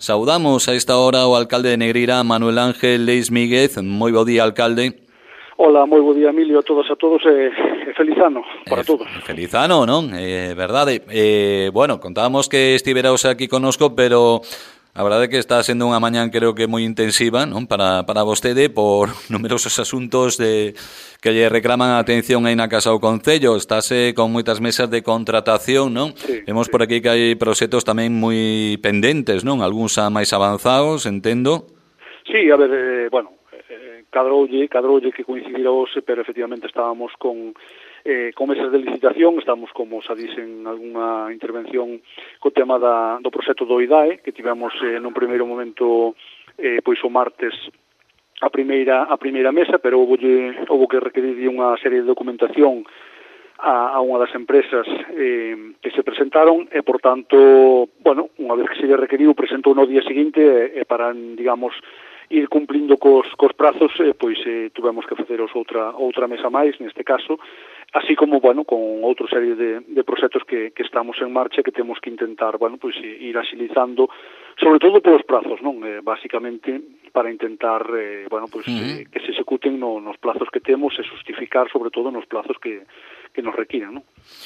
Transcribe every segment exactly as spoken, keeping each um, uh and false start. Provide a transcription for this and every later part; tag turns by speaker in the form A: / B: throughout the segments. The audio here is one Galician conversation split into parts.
A: Saudamos a esta hora o alcalde de Negreira, Manuel Ángel Leis Míguez. Moi bo día, alcalde.
B: Hola, moi bo día, Emilio, a todos a todos e eh, feliz ano para
A: eh,
B: todos.
A: Feliz ano, non? Eh, verdade. Eh, bueno, contábamos que estiveras aquí conosco, pero a verdade é que está sendo unha mañán creo que moi intensiva, non? Para, para vostede por numerosos asuntos de que lle reclaman a atención aí na Casa do Concello. Estáse con moitas mesas de contratación, non?
B: Sí,
A: Vemos
B: sí.
A: por aquí que hai proxectos tamén moi pendentes, non? Algúns a máis avanzados, entendo.
B: Sí, a ver, eh, bueno, eh, cadroulle, cadroulle que coincidirá hoxe, pero efectivamente estábamos con eh, con mesas de licitación, estamos, como xa dixen, algunha intervención co tema da, do proxecto do I D A E, que tivemos eh, nun primeiro momento, eh, pois o martes, a primeira a primeira mesa, pero houve, houve que requerir unha serie de documentación a, a unha das empresas eh, que se presentaron e, por tanto, bueno, unha vez que se lle requeriu, presentou no día seguinte e, e para, digamos, ir cumplindo cos, cos prazos, eh, pois eh, tuvemos que faceros outra outra mesa máis, neste caso, así como, bueno, con outra serie de, de proxectos que, que estamos en marcha que temos que intentar, bueno, pois ir agilizando, sobre todo polos prazos, non? Eh, basicamente, para intentar, eh, bueno, pois uh-huh. eh, que se executen no, nos plazos que temos e justificar, sobre todo, nos plazos que, que nos requiran, non?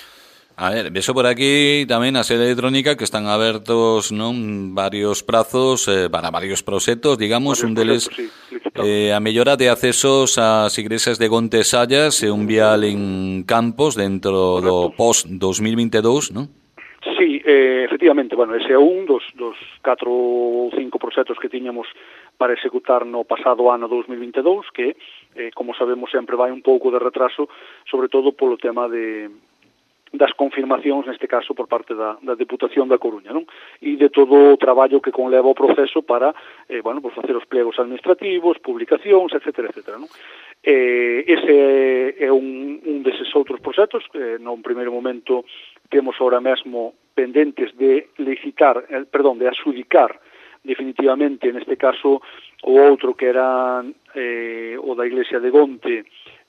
A: A ver, vexo por aquí tamén a sede electrónica que están abertos, non, varios prazos eh, para varios proxectos, digamos, varios un deles
B: sí,
A: eh, a mellora de accesos ás igrexas de Gontes Sallas e un vial en Campos dentro
B: correcto.
A: do post dos mil veintidós, non?
B: Sí, eh, efectivamente, bueno, ese é un dos, dos catro ou cinco proxectos que tiñamos para executar no pasado ano dos mil veintidós, que, eh, como sabemos, sempre vai un pouco de retraso, sobre todo polo tema de das confirmacións, neste caso, por parte da, da Deputación da Coruña, non? E de todo o traballo que conleva o proceso para, eh, bueno, pues facer os plegos administrativos, publicacións, etcétera, etcétera, non? Eh, ese é un, un deses outros proxectos, eh, non primeiro momento temos ahora mesmo pendentes de licitar, eh, perdón, de adxudicar definitivamente, neste caso, o outro que era eh, o da Iglesia de Gonte,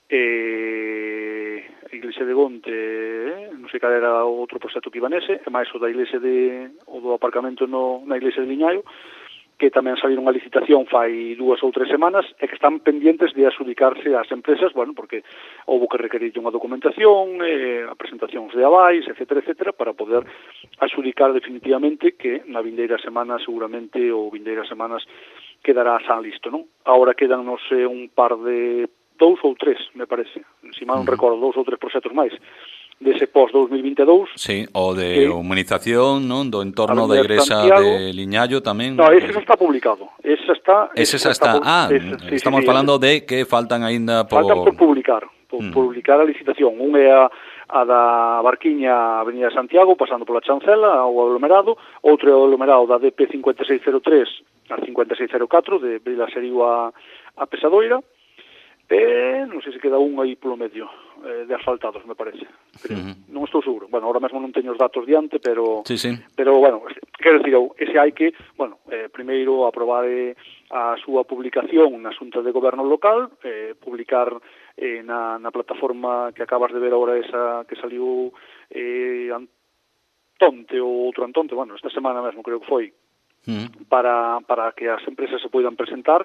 B: eh, a Iglesia de Gonte, eh, non sei cal era o outro proxecto que iba nese, e máis o da Iglesia de, o do aparcamento no, na Iglesia de Liñaio, que tamén sabiron a licitación fai dúas ou tres semanas e que están pendientes de adxudicarse ás empresas, bueno, porque houve que requerir unha documentación, eh, a presentacións de avais, etcétera, etcétera, para poder adxudicar definitivamente, que na vindeira semana seguramente ou vindeiras semanas quedará xa listo, non? Ahora quedan, non sei, un par de dous ou tres, me parece, se mal non uh-huh. recordo, dous ou tres proxectos máis dese pós dos mil veintidós.
A: Sí, o de humanización, non, do entorno da igrexa de Liñayo tamén.
B: No, ese xa está publicado. Ese xa está.
A: Ese xa está. está. Ah, ese, sí, estamos sí, falando sí, de que faltan aínda por
B: faltan por publicar, por uh-huh. publicar a licitación. Un é a a da Barquiña Avenida de Santiago, pasando pola Chancela, ao aglomerado, outro é o aglomerado da D P cinco seis cero tres a cinco seis cero catro, de Vila Serío a, a Pesadoira. Eh, non sei se queda un aí polo medio eh, de asfaltados, me parece. Pero uh-huh. non estou seguro. Bueno, ahora mesmo non teño os datos diante, pero
A: sí, sí.
B: pero bueno, quero dicir, ese hai que, bueno, eh, primeiro aprobar eh, a súa publicación na Xunta de Goberno local, eh, publicar eh, na, na plataforma que acabas de ver agora, esa que saliu eh, Antonte ou outro Antonte, bueno, esta semana mesmo creo que foi, uh-huh. para, para que as empresas se poidan presentar.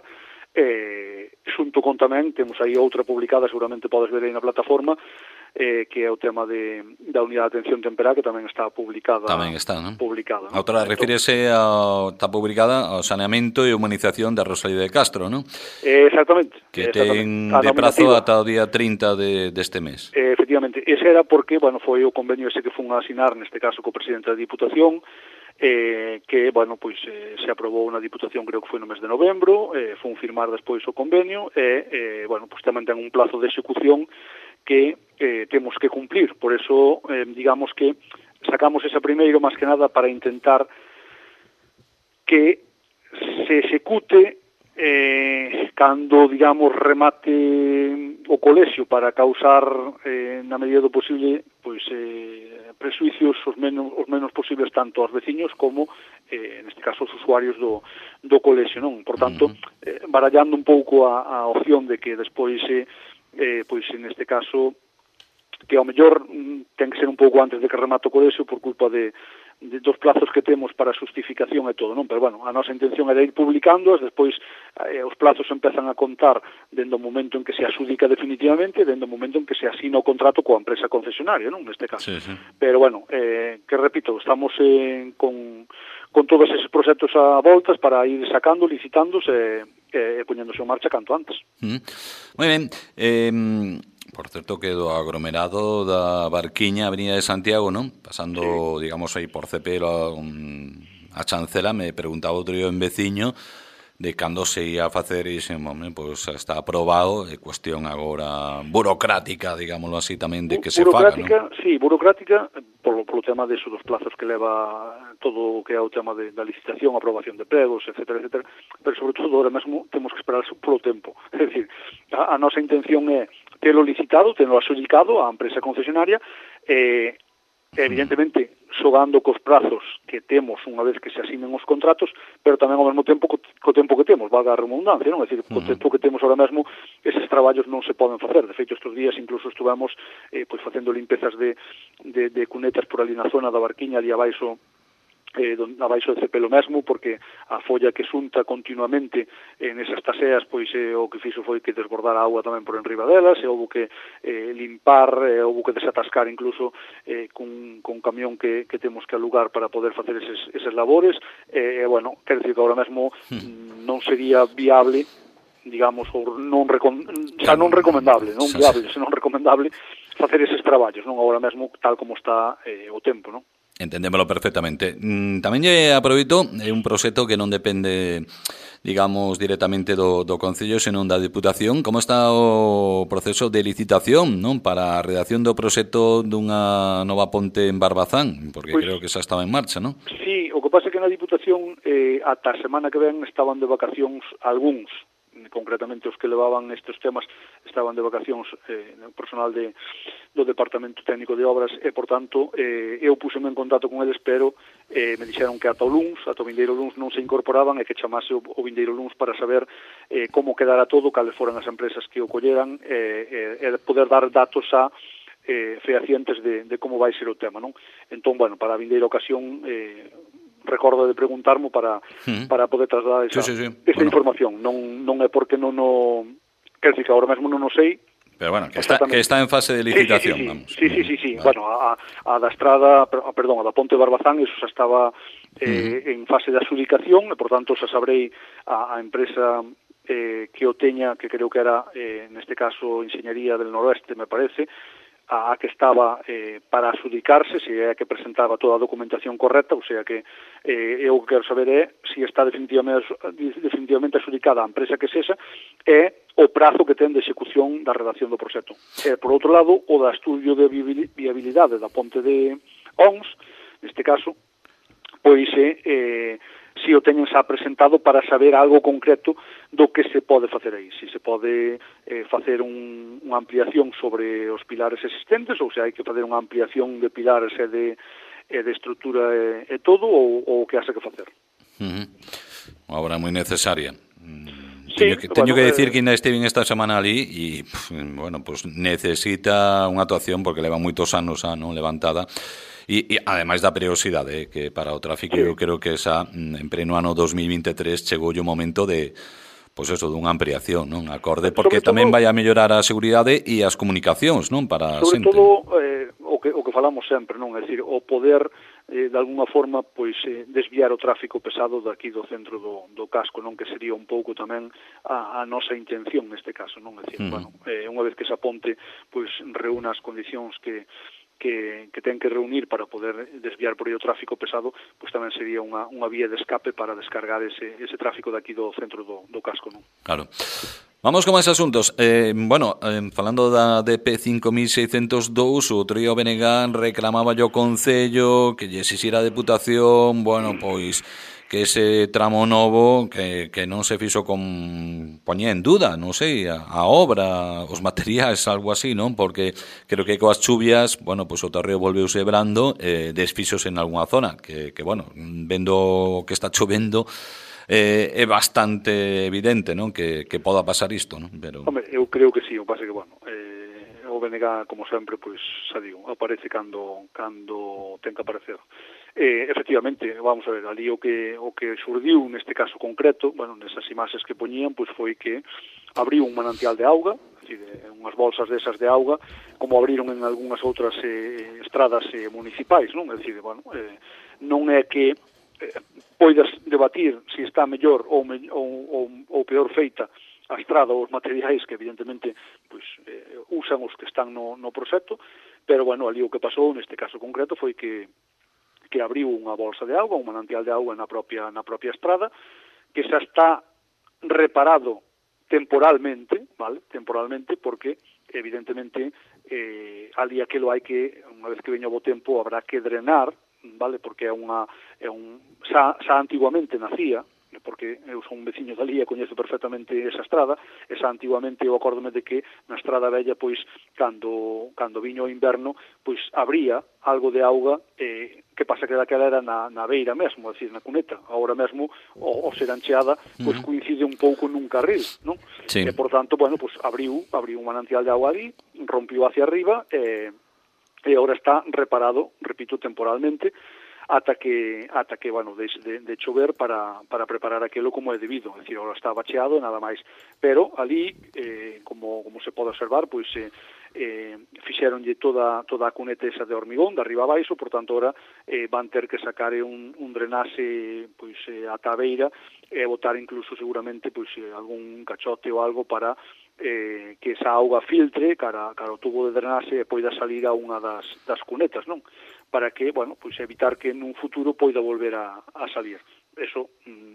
B: Eh, xunto con tamén temos aí outra publicada, seguramente podes ver aí na plataforma, eh, que é o tema de, da unidade de atención temperá, que tamén está publicada.
A: Tamén está, non?
B: Publicada, non?
A: A outra refírese a, está publicada ao saneamento e humanización da Rosalía de Castro, non?
B: Eh, exactamente.
A: Que
B: exactamente.
A: ten de prazo ata o día trinta de, deste mes.
B: Eh, efectivamente, ese era porque, bueno, foi o convenio ese que fun a asinar, neste caso co presidente da Diputación, eh, que, bueno, pois eh, se aprobou na Diputación, creo que foi no mes de novembro, eh, fun firmar despois o convenio e, eh, bueno, pois tamén ten un plazo de execución que eh, temos que cumplir. Por eso, eh, digamos que sacamos esa primeiro, máis que nada, para intentar que se execute eh, cando, digamos, remate o colexio, para causar, eh, na medida do posible, pois, eh, presuicios os menos, os menos posibles tanto aos veciños como, eh, neste caso, os usuarios do, do colexio, non? Por tanto, eh, barallando un pouco a, a opción de que despois, eh, eh, pois, neste caso, que ao mellor ten que ser un pouco antes de que remate o colexio por culpa de, de, dos plazos que temos para a justificación e todo, non? Pero, bueno, a nosa intención é de ir publicándoas, despois eh, os plazos empezan a contar dende o momento en que se adxudica definitivamente, dende o momento en que se asina o contrato coa empresa concesionaria, non? Neste caso.
A: Sí, sí.
B: Pero, bueno, eh, que repito, estamos eh, con, con todos esos proxectos a voltas para ir sacando, licitándose e, e poñéndose en marcha canto antes.
A: Mm. Moi ben. Eh, por certo que do aglomerado da Barquiña, Avenida de Santiago, non? Pasando, sí, digamos, aí por Cepelo a Chancela, me preguntaba outro yo en veciño de cando se ia a facer e dixen, home, pois está aprobado, é cuestión agora burocrática, digámoslo así tamén, de que se faga, non?
B: Burocrática, sí, burocrática, polo, polo tema de eso, dos plazos que leva todo o que é o tema de, da licitación, aprobación de pregos, etcétera, etcétera, pero sobre todo ahora mesmo temos que esperar polo tempo, é dicir, a, a nosa intención é telo licitado, telo adxudicado á empresa concesionaria, e evidentemente xogando cos prazos que temos unha vez que se asinen os contratos, pero tamén ao mesmo tempo co, co tempo que temos, valga a redundancia, non? É dicir, co tempo que temos ahora mesmo, eses traballos non se poden facer. De feito, estes días incluso estuvemos eh, pois facendo limpezas de, de, de cunetas por ali na zona da Barquiña, ali abaixo, eh, abaixo de Cepelo mesmo, porque a folla que xunta continuamente eh, nesas taseas, pois eh, o que fixo foi que desbordar a agua tamén por enriba delas, e houve que eh, limpar, eh, houve que desatascar incluso eh, cun, cun camión que, que temos que alugar para poder facer eses, eses labores, e eh, bueno, quero dicir que agora mesmo mm. non sería viable, digamos, ou non, recom xa non recomendable, non viable, senón recomendable facer eses traballos, non agora mesmo tal como está eh, o tempo, non?
A: Entendémolo perfectamente. Mm, tamén lle aproveito, é un proxecto que non depende, digamos, directamente do, do Concello, senón da Diputación. Como está o proceso de licitación, non, para a redacción do proxecto dunha nova ponte en Barbazán? Porque pues, creo que xa estaba en marcha, non?
B: Sí, o que pasa é que na Diputación eh, ata a semana que ven estaban de vacacións algúns, concretamente os que levaban estes temas estaban de vacacións, eh, o personal de, do Departamento Técnico de Obras, e, por tanto, eh, eu puseme en contacto con eles, pero eh, me dixeron que ata o luns, ata o vindeiro luns non se incorporaban, e que chamase o, o vindeiro luns para saber eh, como quedara todo, cales foran as empresas que o colleran, eh, e, e poder dar datos a eh, fehacientes de, de como vai ser o tema, non? Entón, bueno, para a vindeira ocasión eh, recordo de preguntarmo para mm. para poder trasladar esa, sí, sí, sí. esa bueno. información. Non non é porque non o... Quer dizer, que agora mesmo non o sei.
A: Pero bueno, que está, que está en fase de licitación,
B: sí, sí, sí,
A: vamos.
B: Sí, sí, sí, sí. Vale. Bueno, a, a da estrada, perdón, a da Ponte Barbazán, eso xa estaba eh, mm. en fase de adxudicación, e, por tanto, xa sabrei a, a empresa eh, que o teña, que creo que era, eh, neste caso, Enxeñería del Noroeste, me parece, a que estaba eh, para adxudicarse, se é que presentaba toda a documentación correcta, ou sea que eh, eu que quero saber é se está definitivamente, definitivamente adxudicada a empresa que sexa, e o prazo que ten de execución da redacción do proxecto. E, por outro lado, o da estudio de viabilidade da ponte de Ons, neste caso, pois é... Eh, si o teñen xa presentado para saber algo concreto do que se pode facer aí. Si se pode eh, facer un, unha ampliación sobre os pilares existentes, ou se hai que facer unha ampliación de pilares e de, e de estrutura e, e todo, ou, ou o que haxe que facer.
A: Uh-huh. Unha obra moi necesaria.
B: Sí,
A: teño que, teño
B: bueno,
A: que decir
B: eh,
A: que ainda estive esta semana ali e, bueno, pues necesita unha actuación porque leva moitos anos a non levantada. E, e ademais da periodicidade, eh, que para o tráfico sí. eu creo que esa, en pleno ano dos mil veintitrés chegou o momento de, pois eso, dunha ampliación, non? Acorde, porque sobre tamén todo, vai a mellorar a seguridade e as comunicacións, non? Para
B: sobre
A: xente.
B: todo, eh, o, que, o que falamos sempre, non? É dicir, o poder, eh, de alguna forma, pois, eh, desviar o tráfico pesado daqui do centro do, do casco, non? Que sería un pouco tamén a, a nosa intención neste caso, non? É dicir, uh-huh. bueno, eh, unha vez que esa ponte, pois, reúna as condicións que que, que ten que reunir para poder desviar por aí o tráfico pesado, pois tamén sería unha, unha vía de escape para descargar ese, ese tráfico daqui do centro do, do casco, non?
A: Claro. Vamos con máis asuntos. Eh, bueno, eh, falando da D P cinco mil seiscentos dous, o trío Benegán reclamaba yo Concello que lle exixira a Deputación, bueno, pois que ese tramo novo que, que non se fixo con poñía en duda, non sei, a, a obra, os materiais, algo así, non? Porque creo que coas chuvias, bueno, pois o terreo volveuse brando, eh, desfixos en algunha zona, que, que bueno, vendo que está chovendo, eh, é bastante evidente, non? Que, que poda pasar isto, non? Pero...
B: Hombre, eu creo que sí, o pase que, bueno, eh, o B N G, como sempre, pois, xa digo, aparece cando, cando ten que aparecer. Eh, efectivamente, vamos a ver, ali o que o que xurdiu neste caso concreto, bueno, nesas imaxes que poñían, pois foi que abriu un manantial de auga, é dicir, unhas bolsas desas de auga, como abriron en algunhas outras eh, estradas eh, municipais, non? É dicir, bueno, eh, non é que eh, poidas debatir se si está mellor ou, me, ou, ou, ou peor feita a estrada ou os materiais que evidentemente pois, eh, usan os que están no, no proxecto, pero bueno, ali o que pasou neste caso concreto foi que que abriu unha bolsa de auga, un manantial de auga na propia na propia estrada, que xa está reparado temporalmente, vale? Temporalmente, porque evidentemente eh, ali aquilo hai que, unha vez que veña o bo tempo, habrá que drenar, vale? Porque é unha é un xa, xa antiguamente nacía, porque eu son un veciño dali e coñezo perfectamente esa estrada, e xa antiguamente eu acórdome de que na estrada vella, pois, cando cando viño o inverno, pois abría algo de auga, eh, que pasa que daquela era na, na beira mesmo, é dicir, na cuneta. Agora mesmo, o, o ser ancheada, pois coincide un pouco nun carril, non?
A: Sí.
B: E, por tanto, bueno, pois abriu, abriu un manantial de auga ali, rompiu hacia arriba, e, e agora está reparado, repito, temporalmente, ata que, ata que bueno, deixe de, de chover para, para preparar aquilo como é debido, é dicir, agora está bacheado e nada máis. Pero ali, eh, como, como se pode observar, pois eh, eh, fixeronlle toda, toda a cuneta esa de hormigón, de arriba a baixo, por tanto, agora eh, van ter que sacar un, un drenaxe pois, eh, ata a beira e botar incluso seguramente pois, eh, algún cachote ou algo para eh, que esa auga filtre cara, cara o tubo de drenaxe e poida salir a unha das, das cunetas, non? Para que, bueno, pois evitar que nun futuro poida volver a, a salir. Eso,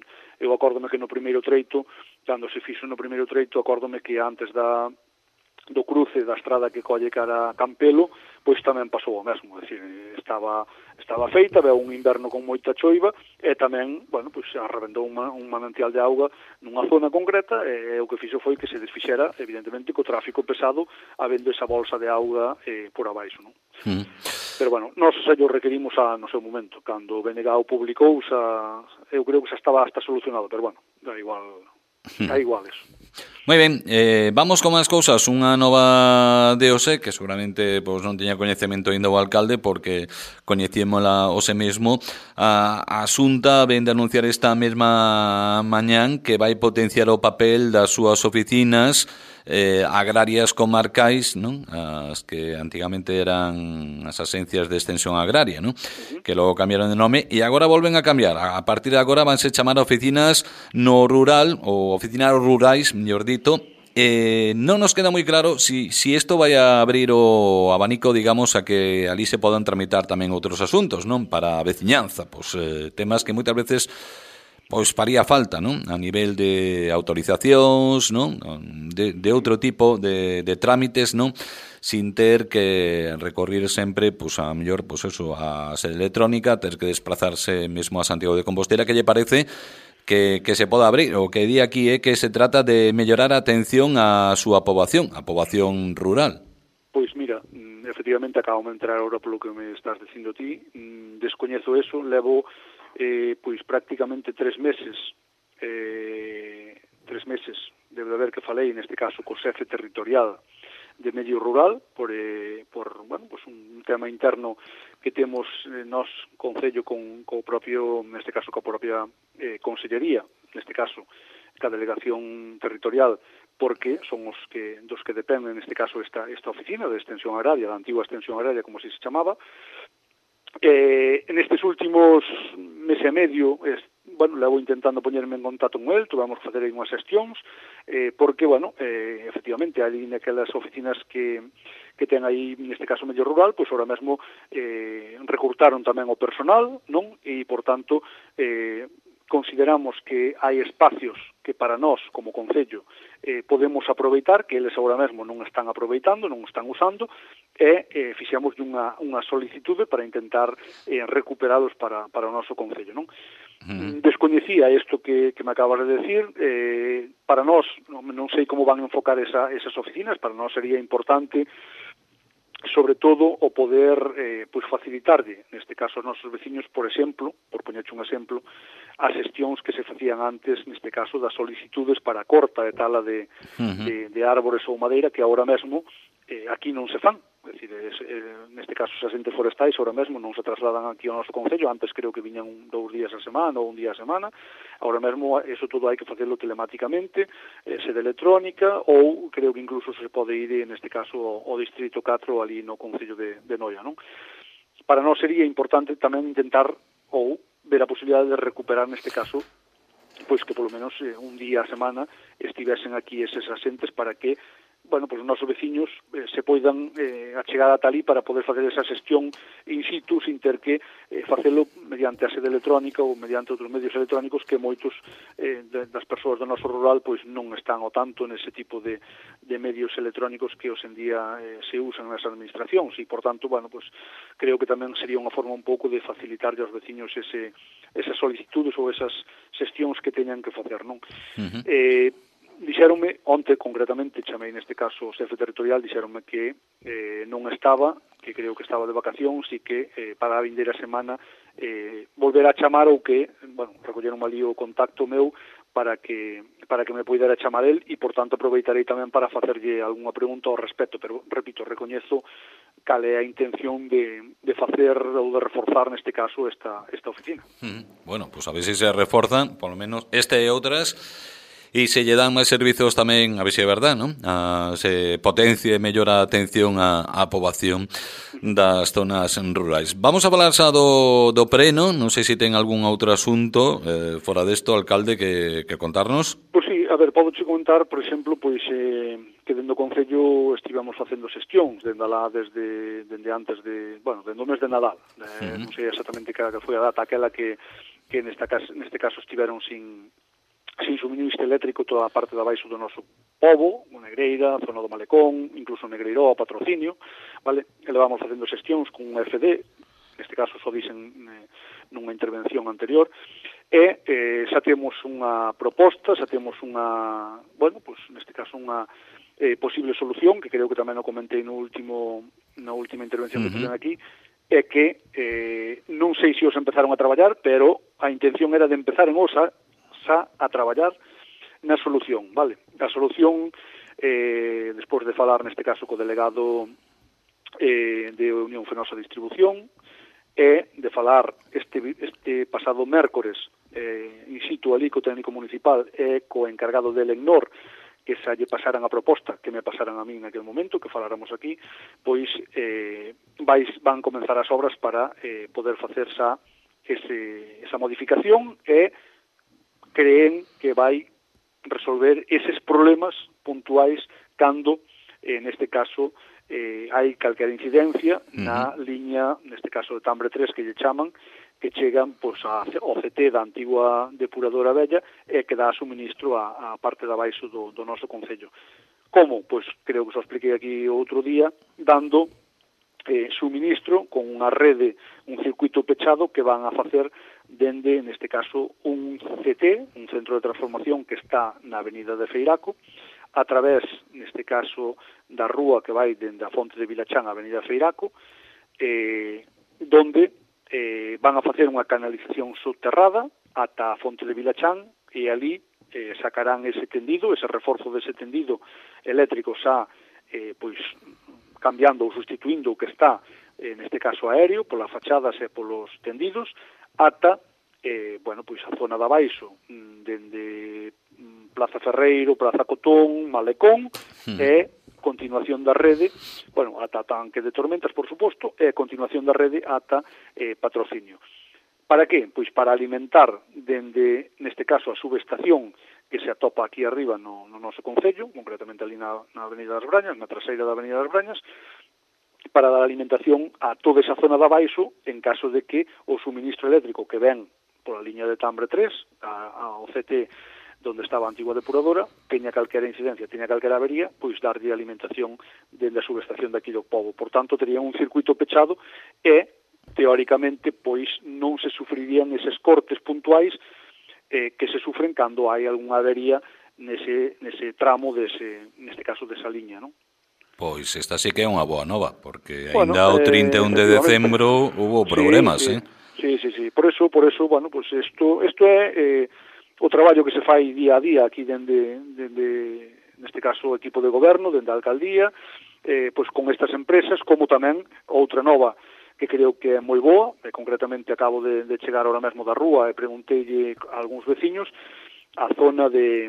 B: eu acórdome que no primeiro treito, cando se fixo no primeiro treito, acórdome que antes da do cruce da estrada que colle cara a Campelo, pois tamén pasou o mesmo, é dicir, estaba estaba feita, veu un inverno con moita choiva e tamén, bueno, pois arrebendou un, un manantial de auga nunha zona concreta e o que fixo foi que se desfixera, evidentemente, co tráfico pesado habendo esa bolsa de auga eh, por abaixo, non? Mm. Pero, bueno, nós xa yo requerimos a, no seu momento, cando o B N G A o publicou, xa, eu creo que xa estaba hasta solucionado, pero, bueno, da igual, da igual eso.
A: Moi ben, eh, vamos con máis cousas. Unha nova de O S E que seguramente pois, non teña coñecemento ainda o alcalde porque coñecíamola o se mesmo. A, a Xunta ven de anunciar esta mesma mañán que vai potenciar o papel das súas oficinas eh, agrarias comarcais, non? As que antigamente eran as asencias de extensión agraria, non? Uh-huh. Que logo cambiaron de nome e agora volven a cambiar. A partir de agora vanse chamar oficinas no rural ou oficinas rurais, mellor dito. Eh, non nos queda moi claro si, si isto vai a abrir o abanico, digamos, a que ali se podan tramitar tamén outros asuntos, non? Para a veciñanza, pois, eh, temas que moitas veces pois faría falta, non? A nivel de autorizacións, non? De, de outro tipo de, de trámites, non? Sin ter que recorrer sempre, pois a mellor, pois eso, a sede electrónica, ter que desplazarse mesmo a Santiago de Compostela, que lle parece que, que se poda abrir. O que di aquí é que se trata de mellorar a atención á súa poboación, a poboación rural.
B: Pois mira, efectivamente acabo de entrar agora polo que me estás dicindo ti, descoñezo eso, levo eh, pois prácticamente tres meses eh, tres meses debe haber que falei neste caso co xefe territorial de medio rural por, eh, por bueno, pues un tema interno que temos eh, nós concello con co propio, neste caso coa propia eh, consellería, neste caso ca delegación territorial, porque son os que dos que dependen neste caso esta esta oficina de extensión agraria, da antigua extensión agraria como se chamaba. Eh, en estes últimos mes e medio, es, bueno, levo intentando poñerme en contacto con el, tuvamos que facer aí unhas xestións, eh, porque, bueno, eh, efectivamente, ali naquelas oficinas que, que ten aí, neste caso, medio rural, pois ahora mesmo eh, recrutaron tamén o personal, non? E, por tanto, eh, consideramos que hai espacios que para nós, como concello, eh, podemos aproveitar, que eles agora mesmo non están aproveitando, non están usando, e eh, fixemos unha, unha solicitude para intentar eh, recuperados para, para o noso concello, non? Uh-huh. Descoñecía isto que, que me acabas de decir, eh, para nós, non, non sei como van a enfocar esa, esas oficinas, para nós sería importante sobre todo o poder eh, pois facilitarlle, neste caso aos nosos veciños, por exemplo, por poñerche un exemplo, as xestións que se facían antes, neste caso, das solicitudes para a corta e tala de, uh-huh. de, de árbores ou madeira que agora mesmo eh, aquí non se fan. É dicir, dicir, es, eh, neste caso os asentes forestais ahora mesmo non se trasladan aquí ao noso concello, antes creo que viñan dous días a semana ou un día a semana, ahora mesmo eso todo hai que facelo telemáticamente, eh, sede electrónica, ou creo que incluso se pode ir, neste caso, ao, ao Distrito catro ali no concello de, de Noia, non? Para nós sería importante tamén intentar ou ver a posibilidade de recuperar neste caso pois que polo menos eh, un día a semana estivesen aquí eses asentes para que, bueno, pois os nosos veciños eh, se poidan eh, achegar ata ali para poder facer esa xestión in situ sin ter que eh, facelo mediante a sede electrónica ou mediante outros medios electrónicos que moitos eh, de, das persoas do noso rural pois non están ao tanto nese tipo de, de medios electrónicos que hoxe en día eh, se usan nas administracións e, por tanto, bueno, pois creo que tamén sería unha forma un pouco de facilitarlle aos veciños ese esas solicitudes ou esas xestións que teñan que facer, non? Uh-huh. Eh, dixéronme, onte concretamente, chamei neste caso o xefe territorial, dixéronme que eh, non estaba, que creo que estaba de vacacións e que eh, para a vindeira semana eh, volver a chamar ou que, bueno, recolleron ali o contacto meu para que para que me poidera chamar el e, por tanto, aproveitarei tamén para facerlle algunha pregunta ao respecto, pero, repito, recoñezo cal é a intención de, de facer ou de reforzar neste caso esta, esta oficina.
A: Mm, bueno, pues a ver se se reforzan, por lo menos esta e outras, e se lle dan máis servizos tamén, a ver se é verdad, non? A, se potencia e mellora a atención á, á poboación das zonas rurais. Vamos a falar xa do, do preno, non sei se ten algún outro asunto eh, fora desto, alcalde, que, que contarnos.
B: Pois sí, a ver, podo che contar, por exemplo, pois eh, que dentro do Concello estivamos facendo xestións, dende lá desde, dende antes de, bueno, dende o mes de Nadal, eh, uh-huh. non sei exactamente que, que foi a data aquela que, que nesta caso, neste caso estiveron sin, sin suministro eléctrico toda a parte de abaixo do noso pobo, o Negreira, a zona do Malecón, incluso Negreiró, a Patrocinio, vale? E levamos facendo xestións con un F D, neste caso só dicen eh, nunha intervención anterior, e eh, xa temos unha proposta, xa temos unha, bueno, pues neste caso unha eh, posible solución, que creo que tamén o comentei no último, na última intervención uh-huh. que tiven aquí, é que eh, non sei se os empezaron a traballar, pero a intención era de empezar en Osa xa a traballar na solución, vale? A solución, eh, despois de falar neste caso co delegado eh, de Unión Fenosa Distribución, e de falar este, este pasado mércores eh, in situ ali co técnico municipal e co encargado del ENNOR, que xa lle pasaran a proposta que me pasaran a mí naquele momento, que faláramos aquí, pois eh, vais, van comenzar as obras para eh, poder facer xa ese, esa modificación e creen que vai resolver eses problemas puntuais cando, eh, neste caso, eh, hai calquera incidencia uh-huh. na liña, neste caso de Tambre tres, que lle chaman, que chegan pois, a, ao C T da antigua depuradora vella e que dá suministro a, a parte de abaixo do, do noso concello. Como? Pois creo que só expliquei aquí outro día, dando eh, suministro con unha rede, un circuito pechado que van a facer dende, neste caso, un C T, un centro de transformación que está na avenida de Feiraco, a través, neste caso, da rúa que vai dende a fonte de Vilachán a avenida Feiraco, eh, donde eh, van a facer unha canalización subterrada ata a fonte de Vilachán e ali eh, sacarán ese tendido, ese reforzo dese tendido eléctrico xa eh, pois cambiando ou sustituindo o que está, eh, neste caso aéreo, polas fachadas e polos tendidos, ata, eh, bueno, pois a zona de abaixo, dende Plaza Ferreiro, Plaza Cotón, Malecón, mm. e continuación da rede, bueno, ata Tanque de Tormentas, por suposto, e continuación da rede ata eh, Patrocinio. Para que? Pois para alimentar dende, neste caso, a subestación que se atopa aquí arriba no, no noso concello, concretamente ali na, na Avenida das Brañas, na traseira da Avenida das Brañas, para dar alimentación a toda esa zona de abaixo en caso de que o suministro eléctrico que ven pola liña de Tambre tres, a, ao C T donde estaba a antigua depuradora, teña calquera incidencia, teña calquera avería, pois darlle alimentación dende a subestación daqui do pobo. Por tanto, tería un circuito pechado e, teóricamente, pois non se sufrirían eses cortes puntuais eh, que se sufren cando hai algunha avería nese, nese tramo, dese, neste caso, desa liña, non?
A: Pois esta sí que é unha boa nova, porque
B: bueno,
A: ainda o trinta e un de decembro hubo problemas,
B: sí,
A: eh?
B: Sí, sí, sí. Por eso, por eso, bueno, pues isto, isto é eh, o traballo que se fai día a día aquí dende, dende neste caso, o equipo de goberno, dende a alcaldía, eh, pois con estas empresas, como tamén outra nova que creo que é moi boa, e concretamente acabo de, de chegar ahora mesmo da rúa e pregunteille a algúns veciños, a zona de,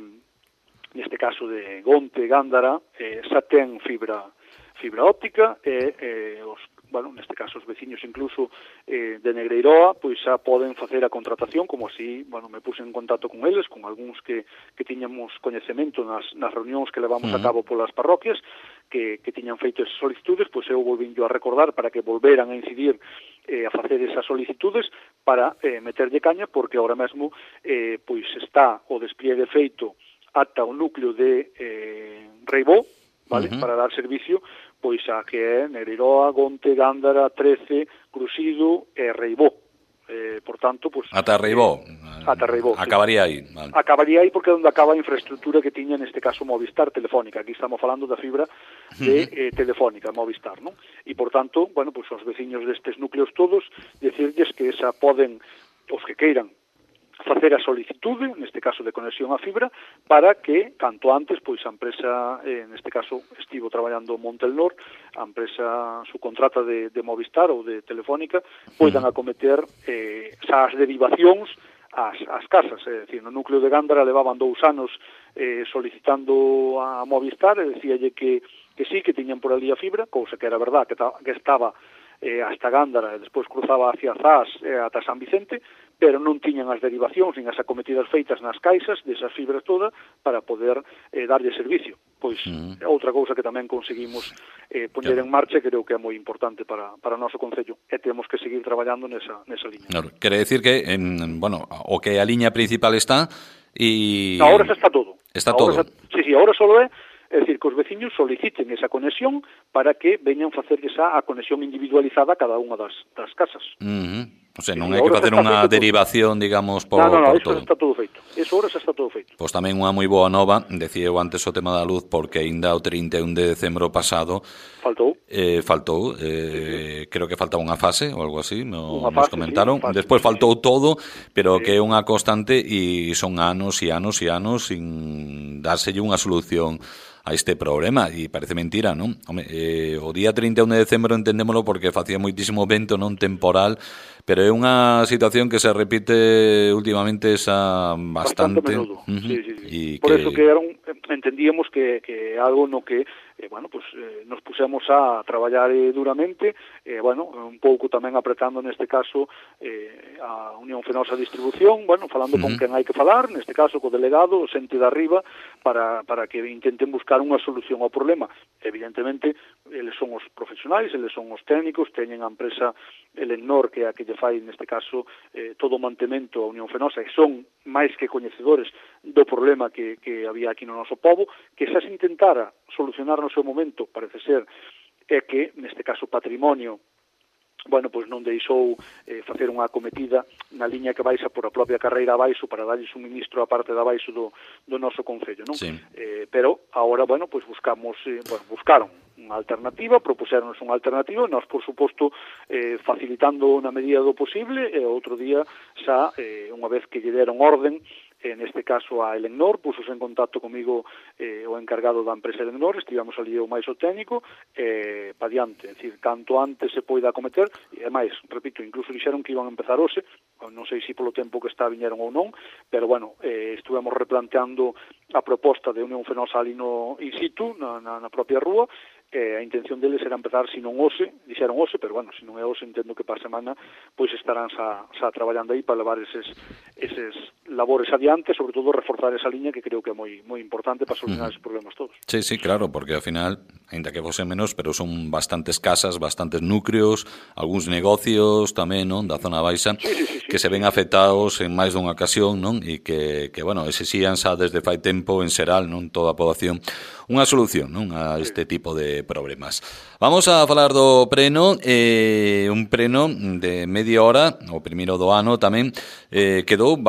B: neste caso de Gonte, Gándara, eh, xa ten fibra fibra óptica e eh, os, bueno, neste caso os veciños incluso eh, de Negreiroa, pois xa poden facer a contratación, como así, bueno, me puse en contacto con eles, con algúns que, que tiñamos coñecemento nas, nas reunións que levamos uh -huh. a cabo polas parroquias, que, que tiñan feito esas solicitudes, pois eu volvín yo a recordar para que volveran a incidir eh, a facer esas solicitudes para eh, meterlle caña, porque ahora mesmo eh, pois está o despliegue feito ata o núcleo de eh, Reibó, vale, uh -huh. para dar servicio pois a que é Negreiroa, Gonte, Gándara, Trece, Cruxido e Reibó. Eh, por tanto, pois
A: ata Reibó.
B: Eh, ata Reibó.
A: Acabaría
B: sí.
A: aí, vale.
B: Acabaría aí porque é onde acaba a infraestructura que tiña neste caso Movistar Telefónica. Aquí estamos falando da fibra de uh -huh. eh, Telefónica, Movistar, non? E por tanto, bueno, pois os veciños destes núcleos todos decirlles que esa poden os que queiran facer a solicitude, neste caso de conexión a fibra, para que, canto antes, pois a empresa, eh, neste caso, estivo traballando Montelnor, a empresa subcontrata de, de Movistar ou de Telefónica, poidan acometer eh, as derivacións ás, ás casas, é dicir, no núcleo de Gándara levaban dous anos eh, solicitando a Movistar, e decíalle que, que sí, que tiñan por ali a fibra, cousa que era verdad, que, ta, que estaba eh, hasta Gándara e despois cruzaba hacia Zas e ata San Vicente, pero non tiñan as derivacións nin as acometidas feitas nas caixas desas fibras todas para poder eh, darlle servicio. Pois uh -huh. outra cousa que tamén conseguimos eh, poñer claro. en marcha, creo que é moi importante para, para o noso concello, e temos que seguir traballando nesa, nesa liña.
A: Claro. Quere decir que, en, bueno, o que a liña principal está e...
B: Ahora xa está todo.
A: Está
B: ahora
A: todo.
B: Xa, sí, sí, ahora solo é É dicir, que os veciños soliciten esa conexión para que veñan facerles a conexión individualizada a cada unha das, das casas.
A: Uh -huh. O sea, non hai que facer unha derivación, digamos, por,
B: no, no, no,
A: por
B: todo. No, no, está todo feito. Eso ahora xa está todo feito.
A: Pois tamén unha moi boa nova, decía eu antes o tema da luz, porque aínda o trinta e un de decembro pasado
B: faltou,
A: eh, faltou, eh, sí, sí. creo que faltaba unha fase ou algo así, no,
B: fase,
A: nos comentaron.
B: Sí, fase,
A: despois
B: sí,
A: faltou
B: sí.
A: todo, pero
B: sí.
A: que é unha constante e son anos e anos e anos sin dárselle unha solución a este problema, e parece mentira, non? Home, eh, o día trinta e un de decembro entendémolo porque facía moitísimo vento, non temporal, pero é unha situación que se repite últimamente esa bastante,
B: bastante menudo. Uh -huh. Sí, sí, sí.
A: Y
B: por
A: que...
B: eso que era un, entendíamos que, que algo no que eh, bueno, pues eh, nos pusemos a traballar eh, duramente, eh, bueno, un pouco tamén apretando neste caso eh, a Unión Fenosa Distribución, bueno, falando uh -huh. con quen hai que falar, neste caso co delegado, o xente de arriba, para, para que intenten buscar unha solución ao problema. Evidentemente, eles son os profesionais, eles son os técnicos, teñen a empresa Elenor, que é a que lle fai, neste caso, eh, todo o mantemento a Unión Fenosa, e son máis que coñecedores do problema que, que había aquí no noso pobo, que xa se intentara solucionar no seu momento, parece ser, é que, neste caso, patrimonio, bueno, pois non deixou eh, facer unha acometida na liña que baixa por a propia carreira abaixo para darlle suministro a parte de abaixo do, do noso concello, non?
A: Sí.
B: Eh, pero, agora, bueno, pois buscamos, eh, bueno, buscaron unha alternativa, propuseronnos unha alternativa, nós, por suposto, eh, facilitando na medida do posible, e outro día xa, eh, unha vez que lle deron orden, en este caso a Elenor, pusos en contacto comigo eh, o encargado da empresa Elenor, estivamos ali o máis o técnico, eh, pa diante, é dicir, canto antes se poida acometer, e máis, repito, incluso dixeron que iban a empezar hoxe, non sei se polo tempo que está viñeron ou non, pero bueno, eh, estuvemos replanteando a proposta de Unión Fenosa ali no in situ, na, na, na propia rúa, eh, a intención deles era empezar, se non hoxe, dixeron hoxe, pero bueno, se non é hoxe, entendo que pa semana, pois estarán xa, xa traballando aí para levar eses, eses labores adiante, sobre todo reforzar esa liña que creo que é moi moi importante para solucionar uh -huh. esos problemas todos.
A: Sí, sí, claro, porque ao final, ainda que fose menos, pero son bastantes casas, bastantes núcleos, algúns negocios tamén, non, da zona baixa,
B: sí, sí, sí, sí,
A: que se ven afectados en máis dunha ocasión, non, e que, que bueno, exixían xa desde fai tempo en xeral, non, toda a poboación, unha solución, non, a este tipo de problemas. Vamos a falar do preno, eh, un preno de media hora, o primeiro do ano tamén, eh, quedou bastante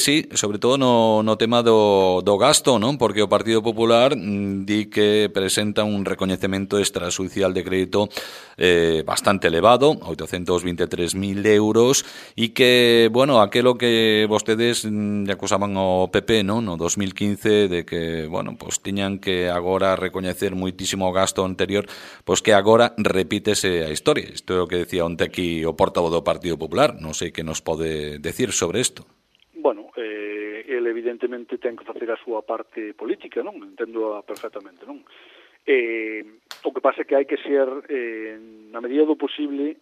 A: que sí, sobre todo no, no tema do, do gasto, non? Porque o Partido Popular mm, di que presenta un recoñecemento extrajudicial de crédito eh, bastante elevado, oitocentos vinte e tres mil euros, e que, bueno, aquelo que vostedes mm, acusaban ao P P, non? No dos mil quince, de que, bueno, pues tiñan que agora recoñecer moitísimo gasto anterior, pois que agora repítese a historia. Isto é o que decía onte aquí o portavoz do Partido Popular. Non sei que nos pode decir sobre isto.
B: Bueno, eh, ele evidentemente ten que facer a súa parte política, non? Entendo perfectamente, non? Eh, o que pasa é que hai que ser, eh, na medida do posible,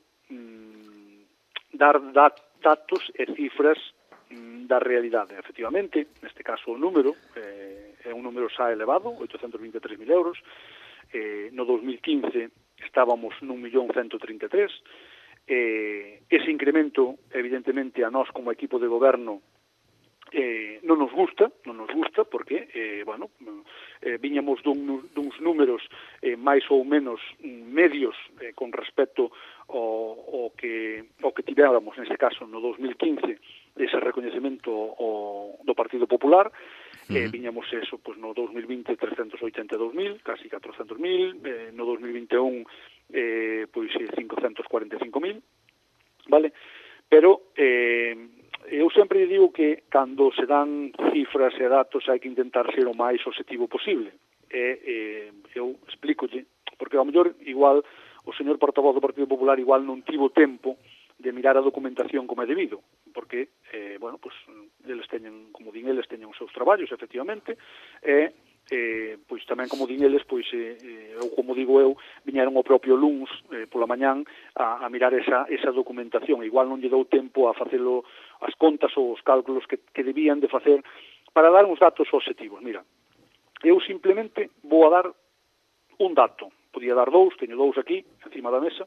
B: mm, dar dat, datos e cifras mm, da realidade. Efectivamente, neste caso o número eh, é un número xa elevado, oitocentos vinte e tres mil euros. Eh, no dos mil quince estábamos nun millón cento trinta e tres. Eh, ese incremento, evidentemente, a nós como equipo de goberno eh, non nos gusta, non nos gusta porque, eh, bueno, eh, viñamos dun, duns números eh, máis ou menos medios eh, con respecto ao, ao que ao que tivéramos, neste caso, no dos mil quince, ese recoñecemento ao, do Partido Popular. Eh, viñamos eso, pues, no dos mil vinte trescentos oitenta e dous mil, casi catrocentos mil, eh, no dos mil vinte e un eh, pois cincocentos cuarenta e cinco mil, vale? Pero eh, eu sempre digo que cando se dan cifras e datos hai que intentar ser o máis objetivo posible. E eh, eu explícolle, porque ao mellor igual o señor portavoz do Partido Popular igual non tivo tempo de mirar a documentación como é debido, porque, eh, bueno, pues, eles teñen, como din eles, teñen os seus traballos, efectivamente, e, eh, pois tamén, como din eles, pois, eh, eu, como digo eu, viñeron o propio luns, eh, pola mañán, a, a mirar esa, esa documentación. Igual non lle dou tempo a facelo as contas ou os cálculos que, que debían de facer para dar uns datos objetivos. Mira, eu simplemente vou a dar un dato, podía dar dous, teño dous aquí, encima da mesa.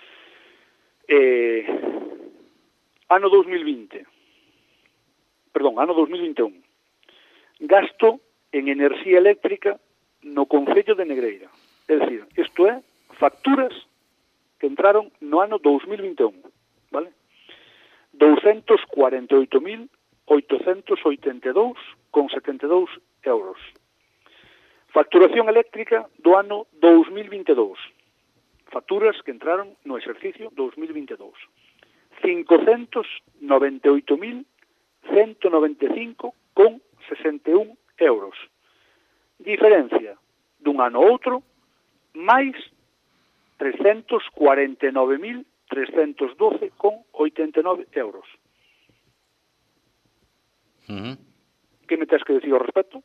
B: Eh, ano dos mil vinte, perdón, ano dos mil vinte e un, gasto en enerxía eléctrica no concello de Negreira. É dicir, isto é facturas que entraron no ano dos mil vinte e un, vale? doscientos cuarenta e oito mil oitocentos oitenta e dous con setenta e dous euros. Facturación eléctrica do ano dos mil vinte e dous. Facturas que entraron no exercicio dos mil vinte e dous. cincocentos noventa e oito mil ciento noventa e cinco con sesenta e un euros. Diferencia dun ano a outro, máis trescentos cuarenta e nove mil trescentos doce con oitenta e nove euros. Uh-huh. Que me tens que decir ao respecto?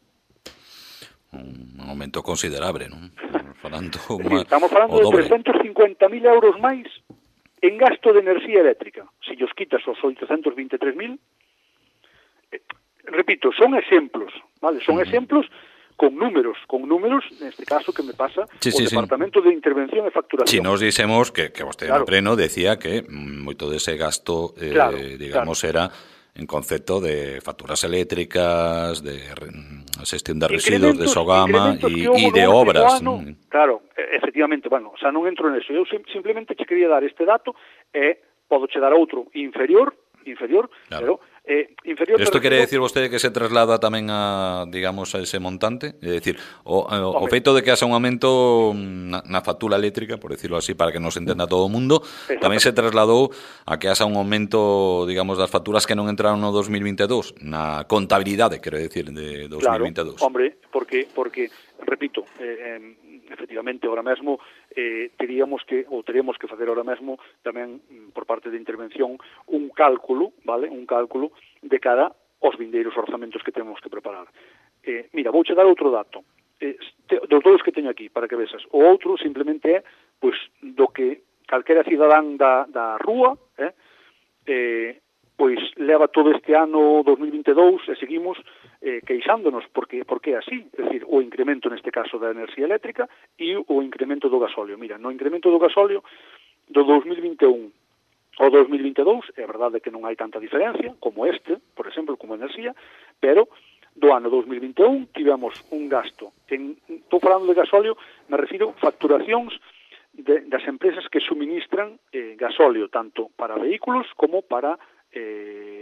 A: Un aumento considerable, non? Falando
B: uma, Estamos falando de trescentos cincuenta mil euros máis en gasto de enerxía eléctrica. Se os quitas os oitocentos vinte e tres mil, eh, repito, son exemplos, vale? Son uh-huh. exemplos con números, con números, neste caso, que me pasa
A: sí,
B: o
A: sí,
B: Departamento
A: sí.
B: de Intervención e Facturación.
A: Si nos dixemos que, que vostede claro. no pleno decía que moito dese gasto, eh, claro, digamos, claro. era en concepto de facturas eléctricas, de xestión de residuos, de Sogama e de obras.
B: Ano, claro, efectivamente, bueno, o sea, non entro neso. Eu simplemente che quería dar este dato e podo che dar outro inferior, inferior, claro. pero eh, inferior...
A: Isto quere decir vostede que se traslada tamén a, digamos, a ese montante? É dicir, o, o, o feito de que haxa un aumento na, na factura eléctrica, por decirlo así, para que nos entenda todo o mundo, tamén se trasladou a que haxa un aumento, digamos, das facturas que non entraron no dos mil vinte e dous, na contabilidade, quero decir, de dos mil vinte e dous.
B: Claro, hombre, porque, porque repito, eh, eh, efectivamente, ahora mesmo eh, teríamos que, ou teríamos que facer ahora mesmo tamén, por parte de intervención, un cálculo, vale, un cálculo de cara aos vindeiros orzamentos que temos que preparar. Eh, mira, vouche dar outro dato, eh, te, dos todos que teño aquí, para que vesas. O outro simplemente é, pois, do que calquera cidadán da, da rúa, eh, eh, pois leva todo este ano dos mil vinte e dous e seguimos eh, queixándonos porque porque é así, é dicir, o incremento neste caso da enerxía eléctrica e o incremento do gasóleo. Mira, no incremento do gasóleo do dos mil vinte e un ao dos mil vinte e dous, é verdade que non hai tanta diferencia como este, por exemplo, como enerxía, pero do ano dos mil vinte e un tivemos un gasto, en, estou falando de gasóleo, me refiro facturacións de, das empresas que suministran eh, gasóleo tanto para vehículos como para eh,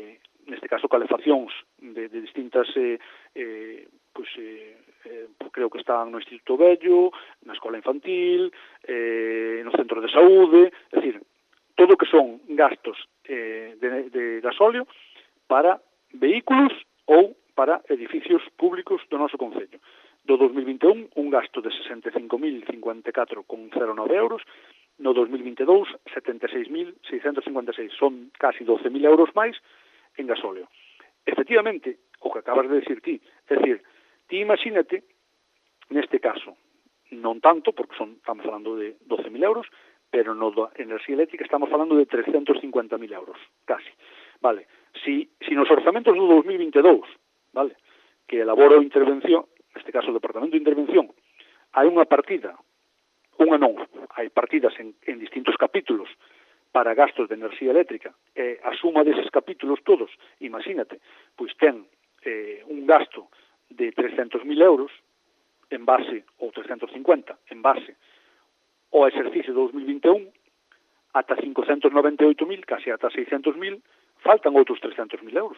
B: neste caso, calefaccións de, de distintas, eh, eh, pois, eh, eh, creo que están no Instituto Vello, na escola infantil, eh, no centro de saúde, é dicir, todo o que son gastos eh, de, de gasóleo para vehículos ou para edificios públicos do noso concello. Do dos mil vinte e un, un gasto de sesenta e cinco mil cincuenta e catro con cero nove euros, no dos mil vinte e dous, setenta e seis mil seiscentos cincuenta e seis, son casi doce mil euros máis en gasóleo. Efectivamente, o que acabas de decir ti, é dicir, ti imagínate, neste caso, non tanto, porque son, estamos falando de doce mil euros, pero no da enerxía eléctrica estamos falando de trescentos cincuenta mil euros, casi. Vale, si, si nos orzamentos do dos mil vinte e dous, vale, que elabora a intervención, neste caso o Departamento de Intervención, hai unha partida, unha non, hai partidas en, en distintos capítulos para gastos de enerxía eléctrica, e a suma deses capítulos todos, imagínate, pois ten eh, un gasto de trescentos mil euros en base, ou trescentos cincuenta, en base ao exercicio de dos mil vinte e un, ata cincocentos noventa e oito mil, casi ata seiscentos mil, faltan outros trescentos mil euros,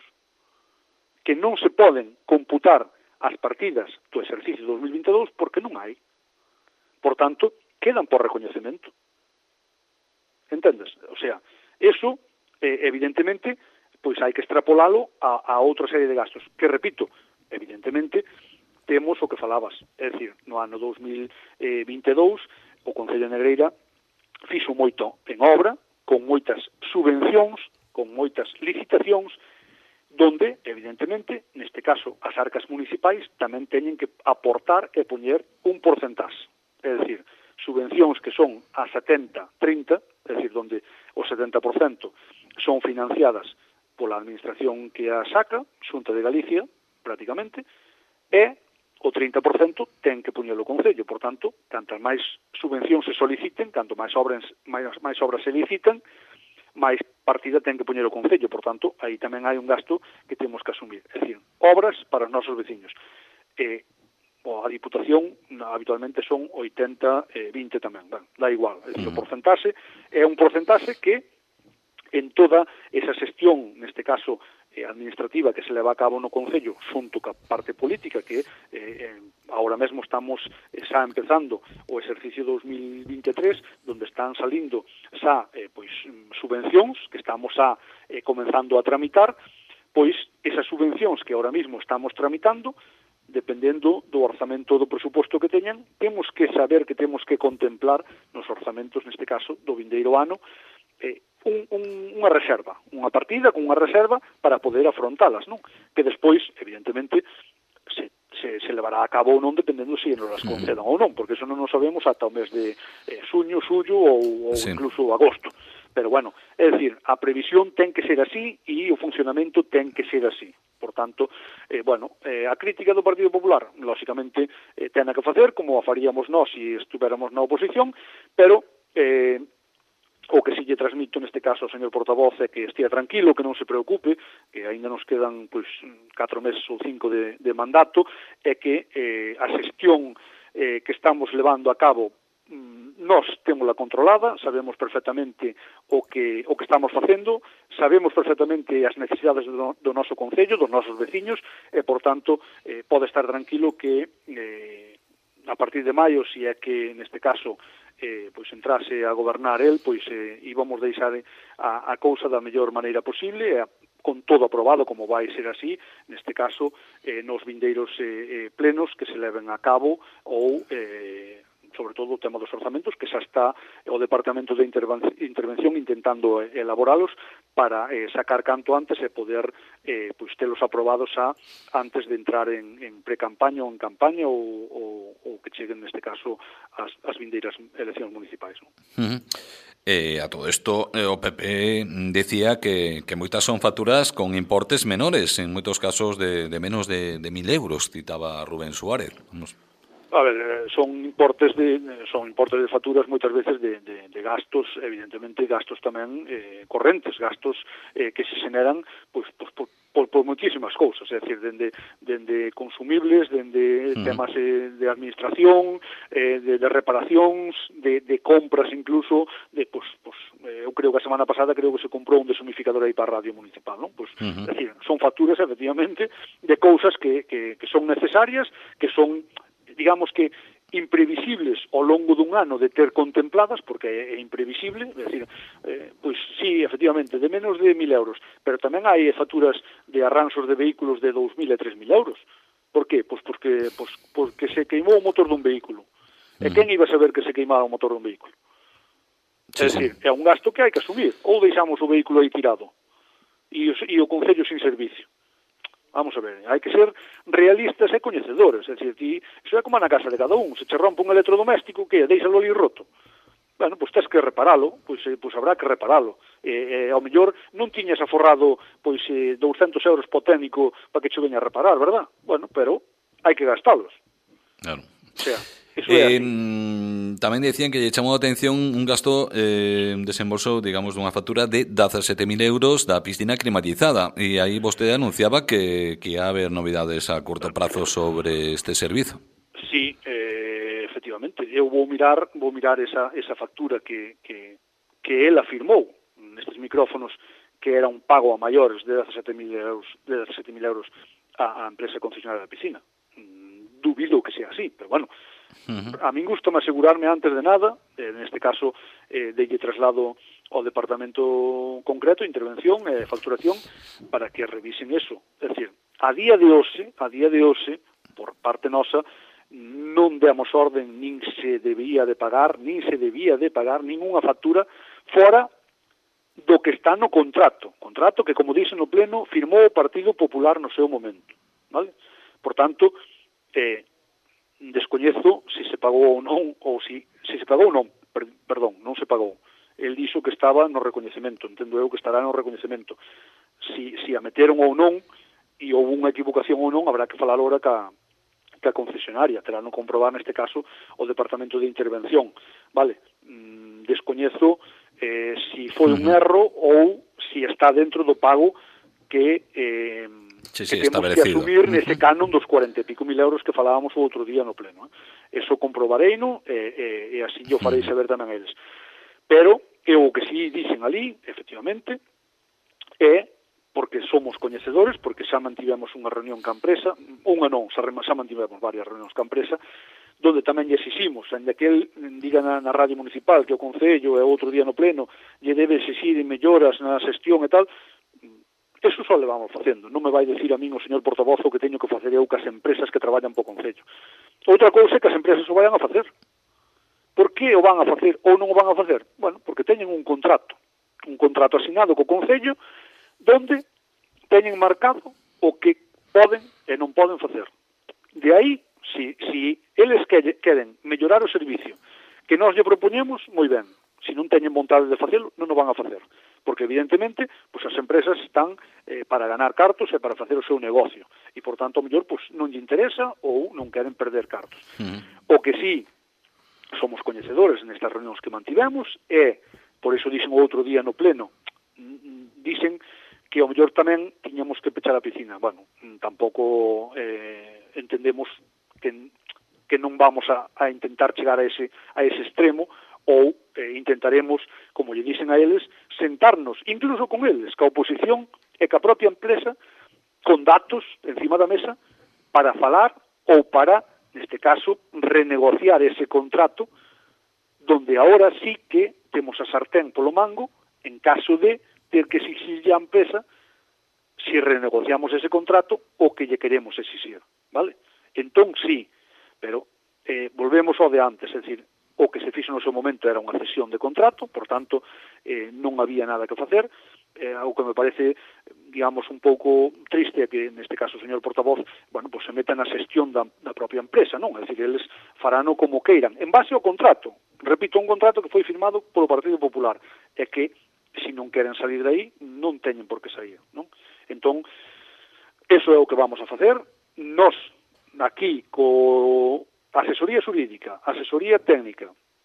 B: que non se poden computar as partidas do exercicio de dos mil vinte e dous porque non hai. Por tanto, quedan por recoñecemento. Entendes? O sea, eso, eh, evidentemente, pois hai que extrapolalo a, a outra serie de gastos. Que, repito, evidentemente, temos o que falabas. É dicir, no ano dos mil vinte e dous, o Concello de Negreira fixo moito en obra, con moitas subvencións, con moitas licitacións, donde, evidentemente, neste caso, as arcas municipais tamén teñen que aportar e poñer un porcentaxe. É dicir, subvencións que son a setenta trinta, é dicir, donde o setenta por cento son financiadas pola administración que a saca, Xunta de Galicia, prácticamente, e o trinta por cento ten que poñelo o Concello. Por tanto, cantas máis subvencións se soliciten, canto máis obras, máis, máis obras se licitan, máis partida ten que poñer o Concello. Por tanto, aí tamén hai un gasto que temos que asumir. É dicir, obras para os nosos veciños. E a Diputación habitualmente son oitenta e vinte tamén. Ben, dá igual. É dicir, o porcentaxe é un porcentaxe que en toda esa xestión, neste caso, administrativa que se leva a cabo no Concello xunto ca parte política que eh, agora mesmo estamos eh, xa empezando o exercicio dos mil vinte e tres, donde están salindo xa eh, pois subvencións que estamos xa eh, comenzando a tramitar, pois esas subvencións que ahora mismo estamos tramitando, dependendo do orzamento do presuposto que teñan, temos que saber que temos que contemplar nos orzamentos, neste caso, do vindeiro ano, eh, un, un, unha reserva, unha partida con unha reserva para poder afrontalas, non? Que despois, evidentemente, se, se, se levará a cabo ou non, dependendo se nos las concedan ou non, porque eso non nos sabemos ata o mes de eh, suño, suyo ou, ou sí. Incluso agosto. Pero, bueno, é dicir, a previsión ten que ser así e o funcionamento ten que ser así. Por tanto, eh, bueno, eh, a crítica do Partido Popular, lóxicamente, eh, ten a que facer, como a faríamos nós se estuveramos na oposición, pero eh, o que si lle transmito neste caso ao señor portavoz é que estea tranquilo, que non se preocupe, que aínda nos quedan pois catro meses ou cinco de, de mandato, é que eh, a xestión eh, que estamos levando a cabo nós témola controlada, sabemos perfectamente o que o que estamos facendo, sabemos perfectamente as necesidades do, do noso concello, dos nosos veciños, e, por tanto, eh, pode estar tranquilo que eh, a partir de maio, se é que, neste caso, eh, pois entrase a gobernar el, pois eh, íbamos deixar a, a cousa da mellor maneira posible, e a, con todo aprobado, como vai ser así, neste caso, eh, nos vindeiros eh, eh, plenos que se leven a cabo, ou... Eh, sobre todo o tema dos orzamentos, que xa está o Departamento de Intervención intentando elaboralos para eh, sacar canto antes e poder eh, pois telos aprobados xa antes de entrar en, en pre-campaña ou en campaña ou, ou, ou que cheguen neste caso as, as vindeiras eleccións municipais. Non?
A: Uh-huh. Eh, a todo isto, eh, o P P decía que, que moitas son facturas con importes menores, en moitos casos de, de menos de, de mil euros, citaba Rubén Suárez. Vamos.
B: A ver, son importes de son importes de facturas moitas veces de, de, de gastos, evidentemente gastos tamén eh, correntes, gastos eh, que se xeneran pois, pois, por, por, por moitísimas cousas, é dicir, dende, dende consumibles, dende uh-huh. temas eh, de administración, eh, de, de reparacións, de, de compras incluso, de, pues, pues, eh, eu creo que a semana pasada creo que se comprou un deshumificador aí para a radio municipal, non? Pues, uh-huh. é dicir, son facturas, efectivamente, de cousas que, que, que son necesarias, que son, digamos que, imprevisibles ao longo dun ano de ter contempladas, porque é, é imprevisible, é dicir, eh, pois sí, efectivamente, de menos de mil euros, pero tamén hai facturas de arranxos de vehículos de dous mil e tres mil euros. Por qué? Pois porque, pois, porque se queimou o motor dun vehículo. Mm. E quen iba a saber que se queimaba o motor dun vehículo? Sí, é dicir, sí. É un gasto que hai que asumir. Ou deixamos o vehículo aí tirado e, e o concello sin servicio. Vamos a ver, hai que ser realistas e coñecedores, é dicir, ti, iso é como na casa de cada un, se che rompe un electrodoméstico, que deixalo ali roto. Bueno, pois tens que reparalo, pois, eh, pois habrá que reparalo. E, eh, ao mellor non tiñas aforrado pois eh, douscentos euros po técnico para que che veña a reparar, verdad? Bueno, pero hai que gastalos.
A: Claro.
B: O sea, eso
A: eh,
B: é así.
A: Tamén decían que lle chamou a atención un gasto eh, desembolso, digamos, dunha factura de dezasete mil euros da piscina climatizada, e aí vostede anunciaba que, que ia haber novidades a curto prazo sobre este servizo.
B: Sí, eh, efectivamente, eu vou mirar vou mirar esa, esa factura que, que, que él afirmou nestes micrófonos que era un pago a maiores de dezasete mil euros, de dezasete mil euros a, a empresa concesionaria da piscina. Mm, dubido que sea así, pero bueno, uh-huh. A min gustame asegurarme antes de nada, eh, neste caso, eh, deille traslado ao departamento concreto, intervención e eh, facturación, para que revisen eso. É dicir, a día de hoxe, a día de hoxe, por parte nosa, non demos orden, nin se debía de pagar, nin se debía de pagar ningunha factura fora do que está no contrato. Contrato que, como dixen no pleno, firmou o Partido Popular no seu momento. Vale? Por tanto, eh, descoñezo se se pagou ou non, ou si, se se pagou ou non, per, perdón, non se pagou. El dixo que estaba no recoñecemento, entendo eu que estará no recoñecemento. Si, si a meteron ou non, e houve unha equivocación ou non, habrá que falar ahora ca, ca concesionaria, terá non comprobar neste caso o Departamento de Intervención. Vale, mm, descoñezo eh, si foi un erro ou si está dentro do pago que... Eh,
A: Sí, sí,
B: que temos que asumir nese
A: uh-huh.
B: canon dos cuarenta e pico mil euros que falábamos o outro día no pleno. Eh? Eso comprobareino e, e, e así yo farei saber tamén a eles. Pero, e o que sí dicen ali, efectivamente, é porque somos coñecedores, porque xa mantivemos unha reunión ca empresa, unha non, xa, xa mantivemos varias reunións ca empresa, donde tamén lle exiximos, ainda que el diga na, na radio municipal que o Concello e outro día no pleno lle debe exixir melloras na xestión e tal. Eso só le vamos facendo. Non me vai dicir a min o señor portavoz o que teño que facer eu cas empresas que traballan po Concello. Outra cousa é que as empresas o vayan a facer. Por que o van a facer ou non o van a facer? Bueno, porque teñen un contrato. Un contrato asinado co Concello donde teñen marcado o que poden e non poden facer. De aí, si, si eles queren mellorar o servicio que nós lle propoñemos, moi ben. Se non teñen vontade de facelo, non o van a facer. Porque, evidentemente, pues, as empresas están eh, para ganar cartos e para facer o seu negocio. E, por tanto, ao mellor, pues, non lle interesa ou non queren perder cartos. Uh-huh. O que sí somos coñecedores nestas reunións que mantivemos é, por iso dixen o outro día no pleno, dixen que ao mellor tamén tiñamos que pechar a piscina. Bueno, tampouco eh, entendemos que, que non vamos a, a intentar chegar a ese, a ese extremo, ou eh, intentaremos, como lle dicen a eles, sentarnos, incluso con eles, ca oposición e ca propia empresa, con datos encima da mesa, para falar ou para, neste caso, renegociar ese contrato, donde ahora sí que temos a sartén polo mango, en caso de ter que exigirlle a empresa si renegociamos ese contrato o que lle queremos exigir, vale? Entón, sí, pero eh, volvemos ao de antes, é dicir, o que se fixo no seu momento era unha cesión de contrato, por tanto, eh, non había nada que facer. Eh, o que me parece, digamos, un pouco triste é que, neste caso, o señor portavoz, bueno, pues se meta na xestión da, da propia empresa, non? É dicir, eles farano como queiran, en base ao contrato. Repito, un contrato que foi firmado polo Partido Popular, e que, se non queren salir de aí, non teñen por que sair, non? Entón, eso é o que vamos a facer. Nos, aquí, co asesoría xurídica, asesoría técnica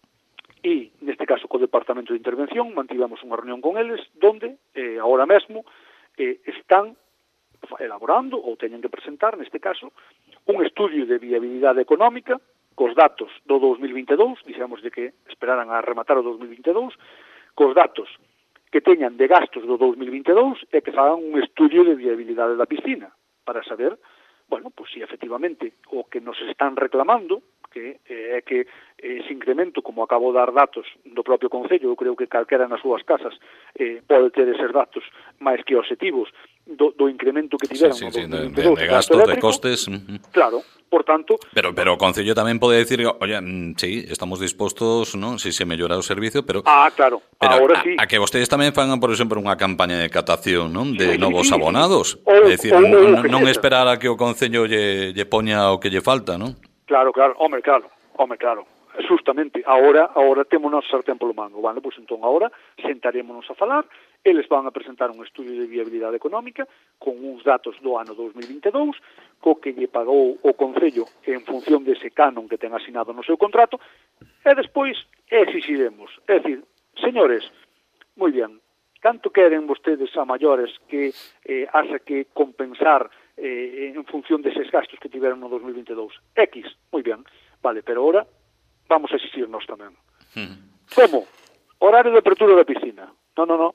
B: e, neste caso, co Departamento de Intervención, mantivemos unha reunión con eles, donde, eh, agora mesmo, eh, están elaborando ou teñen que presentar, neste caso, un estudio de viabilidade económica cos datos do dous mil vinte e dous, dixemos de que esperaran a rematar o dous mil vinte e dous, cos datos que teñan de gastos do dous mil vinte e dous e que fagan un estudio de viabilidade da piscina para saber, bueno, pues si efectivamente o que nos están reclamando, que é eh, que ese incremento, como acabo de dar datos do propio Concello, eu creo que calquera nas súas casas eh, pode ter eses datos máis que objetivos do, do incremento que tiveron
A: sí,
B: no
A: sí,
B: dous mil
A: sí,
B: vinte e dous,
A: de, de gastos, de costes.
B: Claro, por tanto...
A: Pero pero o Concello tamén pode decir, oye, sí, estamos dispostos, ¿no? Si se mellora o servicio, pero...
B: Ah, claro,
A: pero
B: agora
A: a,
B: sí.
A: A que vostedes tamén fan, por exemplo, unha campaña de catación, ¿non? De
B: sí,
A: novos
B: sí, sí,
A: abonados.
B: Sí. O,
A: é dicir,
B: o,
A: non,
B: o
A: non esperar a que o Concello lle, lle poña o que lle falta, ¿non?
B: Claro, claro, home, claro, home, claro. Justamente, agora, agora temos noso sartén polo mango. Bueno, pois entón agora sentarémonos a falar, eles van a presentar un estudio de viabilidade económica con uns datos do ano dous mil vinte e dous, co que lle pagou o Concello en función dese canon que ten asinado no seu contrato, e despois exixiremos. É dicir, señores, moi ben, canto queren vostedes a maiores que eh, haxa que compensar eh, en función deses gastos que tiveron no dous mil vinte e dous? X, moi ben, vale, pero ahora vamos a exigirnos tamén. Uh-huh. Como? Horario de apertura da piscina. Non, non, non.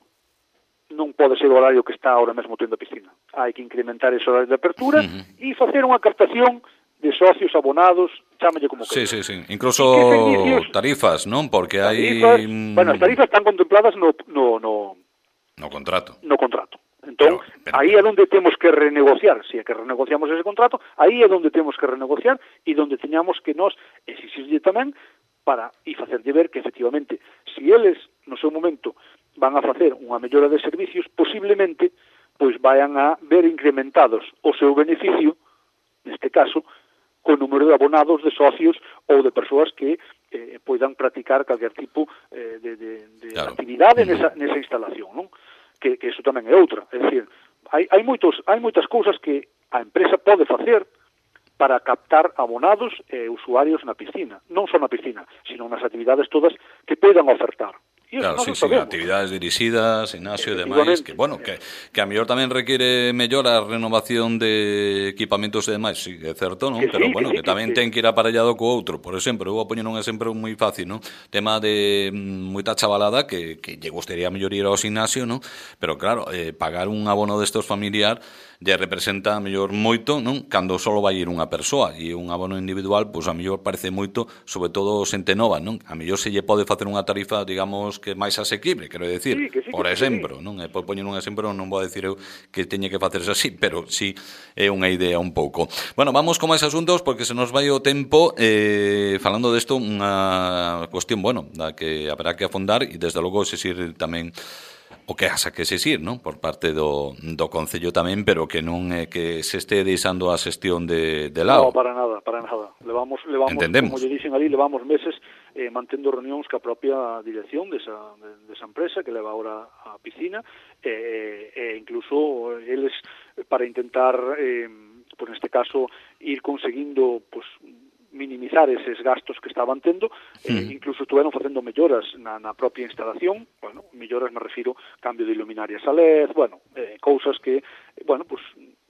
B: Non pode ser o horario que está ahora mesmo tendo a piscina. Hai que incrementar ese horario de apertura uh-huh. e facer unha captación de socios, abonados, chámelle como
A: sí,
B: queira.
A: Sí, sí, incluso
B: servicios,
A: tarifas, non? Porque
B: tarifas,
A: hai...
B: Bueno, as tarifas están contempladas no... No, no,
A: no contrato.
B: No contrato. Entón,
A: pero, pero,
B: aí é onde temos que renegociar. Se é que renegociamos ese contrato, aí é onde temos que renegociar e onde teñamos que nos exixirlle tamén para e facerlle ver que, efectivamente, se eles, no seu momento, van a facer unha mellora de servicios, posiblemente, pois vayan a ver incrementados o seu beneficio, neste caso, co número de abonados, de socios ou de persoas que eh, poidan practicar calquer tipo eh, de, de, de claro. actividade nesa, nesa instalación, non? Que, que iso tamén é outra. É dicir, hai, hai, moitos, hai moitas cousas que a empresa pode facer para captar abonados e usuarios na piscina. Non só na piscina, sino nas actividades todas que poidan ofertar.
A: Claro, sí, sí, actividades dirixidas, gimnasio e demais, que, bueno, que, que a mellor tamén require mellor a renovación de equipamentos e demais, sí, é certo, non?
B: Que
A: Pero,
B: sí,
A: bueno, que,
B: que, sí,
A: que tamén
B: que
A: ten que ir aparellado co outro. Por exemplo, eu vou poñer un exemplo moi fácil, non? Tema de mm, moita chavalada que, que lle gustaría mellor ir ao gimnasio, non? Pero, claro, eh, pagar un abono destos familiar lle representa a mellor moito, non? Cando só vai ir unha persoa e un abono individual, pois a mellor parece moito, sobre todo xente nova, non? A mellor se lle pode facer unha tarifa, digamos, que máis asequible, quero decir,
B: sí, que sí,
A: por
B: que
A: exemplo,
B: sí.
A: non? E por poñer un exemplo non vou a decir eu que teñe que facerse así, pero sí é unha idea un pouco. Bueno, vamos con máis asuntos porque se nos vai o tempo eh, falando desto unha cuestión, bueno, da que haberá que afondar e desde logo exixir tamén o que haxa que exixir, non? Por parte do, do Concello tamén, pero que non é que se este deixando a xestión de, de lado.
B: No, para nada, para nada. Levamos, levamos
A: Entendemos.
B: Como lle dixen ali, levamos meses eh, mantendo reunións ca propia dirección desa, de, desa empresa que leva ahora a piscina e eh, eh, incluso eles para intentar, eh, pues neste caso, ir conseguindo pues, minimizar eses gastos que estaban tendo, eh, mm. incluso estuveron facendo melloras na, na propia instalación, bueno, melloras me refiro cambio de iluminarias a L E D, bueno, eh, cousas que, bueno, pues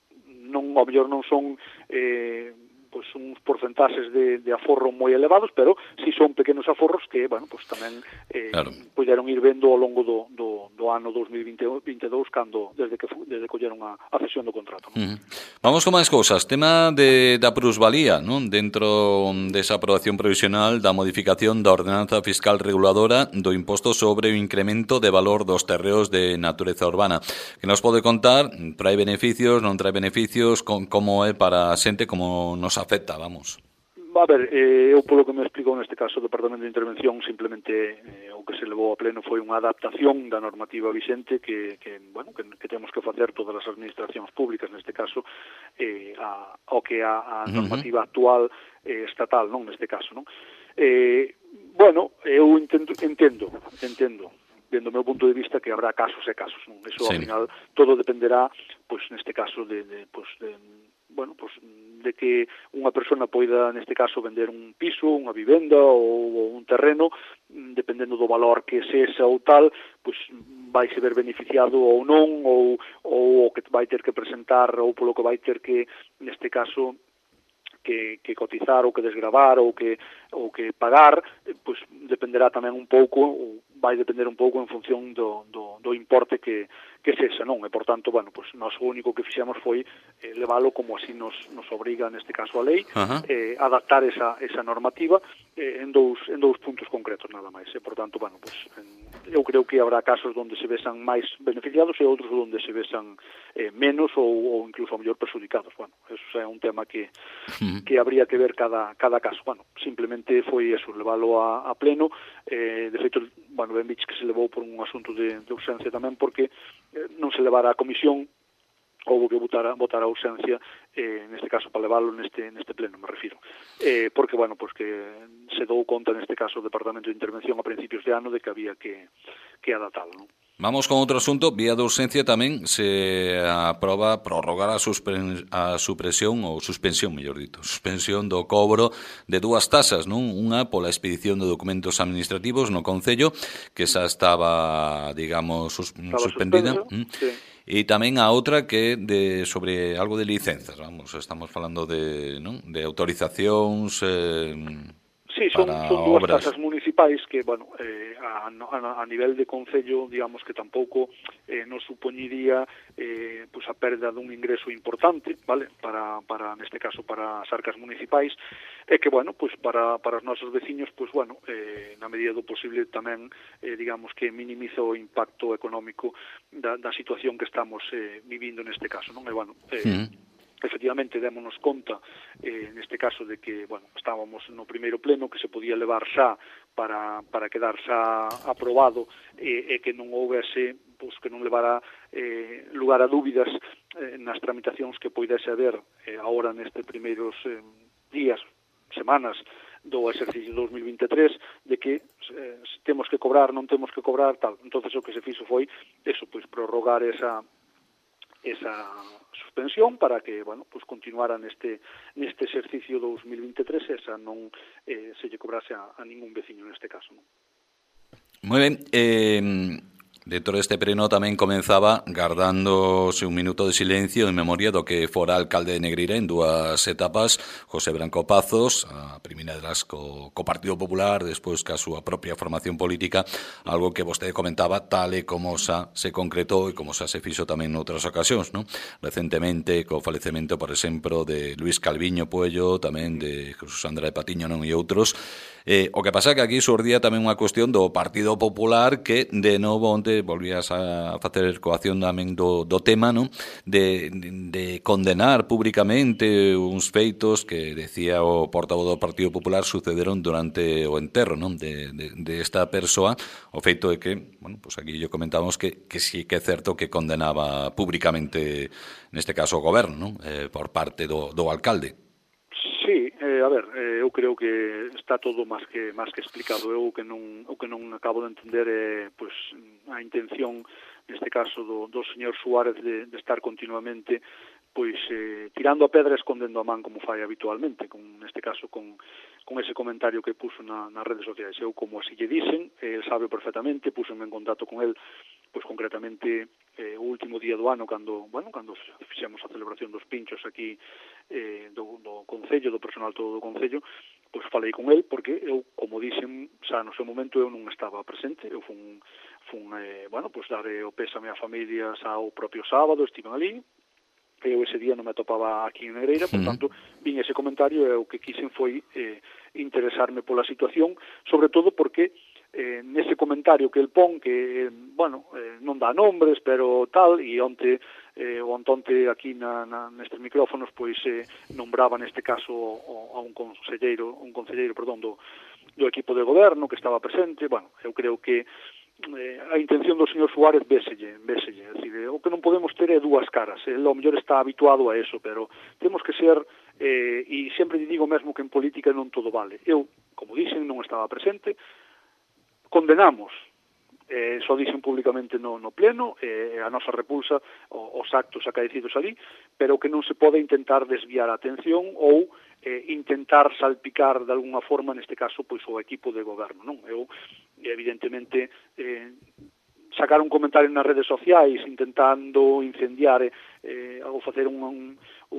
B: non, ao mellor non son eh, pues uns porcentaxes de, de aforro moi elevados, pero si son pequenos aforros que, bueno, pues tamén eh, claro. Puderon ir vendo ao longo do, do, do ano dous mil vinte e dous cando, desde que desde colleron a, a cesión do contrato, non?
A: Uh-huh. Vamos con máis cousas. Tema de, da plusvalía, non? Dentro desa aprobación provisional da modificación da ordenanza fiscal reguladora do imposto sobre o incremento de valor dos terreos de natureza urbana. Que nos pode contar? Trae beneficios, non trae beneficios? Con, como é para a xente, como nos afecta, vamos?
B: A ver, eh, eu polo que me explicou neste caso o Departamento de Intervención, simplemente eh, o que se levou a pleno foi unha adaptación da normativa vixente que, que bueno, que, que temos que facer todas as administracións públicas, neste caso, eh, a, ao que a, a normativa uh-huh. actual eh, estatal, non neste caso, non? Eh, bueno, eu entendo, entendo, entendo, dentro do meu punto de vista, que habrá casos e casos, non? Eso, sí. Ao final, todo dependerá, pois, neste caso, de, de, pois, de bueno, pues, de que unha persona poida, neste caso, vender un piso, unha vivenda ou un terreno, dependendo do valor que sexa ou tal, pois vai se ver beneficiado ou non, ou, ou o que vai ter que presentar, ou polo que vai ter que, neste caso, que, que cotizar ou que desgravar ou que, ou que pagar, pois dependerá tamén un pouco, ou vai depender un pouco en función do, do, do importe que, que sexa, non? E, por tanto, bueno, pois nós o único que fixemos foi eh, leválo como así nos, nos obriga, neste caso, a lei, uh-huh. eh, adaptar esa, esa normativa eh, en, dous, en dous puntos concretos, nada máis. E, por tanto, bueno, pois, en, eu creo que habrá casos onde se vexan máis beneficiados e outros onde se vexan eh, menos ou, ou incluso a mellor perjudicados. Bueno, eso é un tema que, que habría que ver cada, cada caso. Bueno, simplemente foi eso, leválo a, a pleno. Eh, de feito, bueno, ben bicho que se levou por un asunto de, de urxencia tamén, porque eh, non se levara a comisión, houve que votar a, votar a urxencia, eh, neste caso, para leválo neste, neste pleno, me refiro. Eh, porque, bueno, pues que se dou conta, neste caso, o Departamento de Intervención a principios de ano de que había que, que adaptalo, non?
A: Vamos con outro asunto. Vía de urxencia tamén se aproba prorrogar a, suspren, a supresión ou suspensión, mellor dito, suspensión do cobro de dúas tasas, non? Unha pola expedición de documentos administrativos no Concello, que xa estaba, digamos, sus, estaba suspendida.
B: Suspenso, sí.
A: E tamén a outra que de sobre algo de licenzas, vamos, estamos falando de, non? De autorizacións eh,
B: Sí, son, son dúas
A: obras.
B: tasas municipais que, bueno, eh, a, a, a nivel de Concello, digamos que tampouco eh, nos supoñiría eh, pues a perda dun ingreso importante, vale, para, para neste caso, para as arcas municipais, e que, bueno, pues para, para os nosos veciños, pues, bueno, eh, na medida do posible tamén, eh, digamos que minimiza o impacto económico da, da situación que estamos eh, vivindo neste caso, non? E, bueno, eh, mm. efectivamente, démonos conta, eh, neste caso, de que, bueno, estábamos no primeiro pleno, que se podía levar xa para, para quedar xa aprobado e, e que non houvese, pois, que non levara eh, lugar a dúbidas eh, nas tramitacións que poidese haber eh, agora neste primeiros eh, días, semanas do exercicio dos mil veintitrés, de que eh, temos que cobrar, non temos que cobrar, tal. Entonces o que se fixo foi eso, pois, prorrogar esa esa suspensión para que, bueno, pues continuara neste neste exercicio dos mil veintitrés, esa non eh, se lle cobrase a, a ningún veciño neste caso, non?
A: Moi ben, eh, dentro deste pleno tamén comenzaba gardándose un minuto de silencio en memoria do que fora alcalde de Negreira en dúas etapas, José Branco Pazos, a primeira delas co, co Partido Popular, despois ca súa propia formación política, algo que vostede comentaba tal e como xa se concretou e como xa se fixo tamén noutras ocasións, non? Recentemente, co falecemento, por exemplo, de Luis Calviño Puello, tamén de Jesús Andrade Patiño, non, e outros. Eh, o que pasa que aquí surdía tamén unha cuestión do Partido Popular que, de novo, onde volvías a facer coacción tamén do, do tema, non? De, de, de condenar públicamente uns feitos que, decía o portavoz do Partido Popular, sucederon durante o enterro, non? De, de, de esta persoa, o feito de que, bueno, pues aquí yo comentamos que, que sí que é certo que condenaba públicamente, neste caso o goberno, non? Eh, por parte do, do alcalde.
B: Sí, eh, a ver, eh, eu creo que está todo máis que máis que explicado. Eu que non o que non acabo de entender é, pois, a intención neste caso do, do señor Suárez de, de estar continuamente pois eh, tirando a pedra e escondendo a man como fai habitualmente, con neste caso con, con ese comentario que puso na, nas redes sociais. Eu, como así lle dicen, el sabe perfectamente, púsome en contacto con el, pois concretamente eh, o último día do ano, cando, bueno, cando fixemos a celebración dos pinchos aquí eh, do, do Concello, do personal todo do Concello, pois falei con el, porque eu, como dixen, xa no seu momento eu non estaba presente, eu fun, fun eh, bueno, pois dar o pésame a familia xa o propio sábado, estiven ali, eu ese día non me atopaba aquí en Negreira, por tanto, vin ese comentario e o que quixen foi eh, interesarme pola situación, sobre todo porque eh, nese comentario que el pon, que, eh, bueno, eh, non dá nombres, pero tal, e onte, eh, o ontonte aquí na, na, nestes micrófonos, pois eh, nombraba neste caso o, a un conselleiro, un conselleiro, perdón, do, do equipo de goberno que estaba presente. Bueno, eu creo que Eh, a intención do señor Suárez véselle, véselle, é dicir, o que non podemos ter é dúas caras, el ao mellor está habituado a eso, pero temos que ser, eh, e sempre digo mesmo que en política non todo vale. Eu, como dixen, non estaba presente, condenamos eh, só dixen públicamente no, no pleno, eh, a nosa repulsa os actos acaecidos ali, pero que non se pode intentar desviar a atención ou eh, intentar salpicar de alguna forma, neste caso, pois o equipo de goberno, non? Eu, evidentemente, eh, sacar un comentario nas redes sociais intentando incendiar eh, ou facer un, un,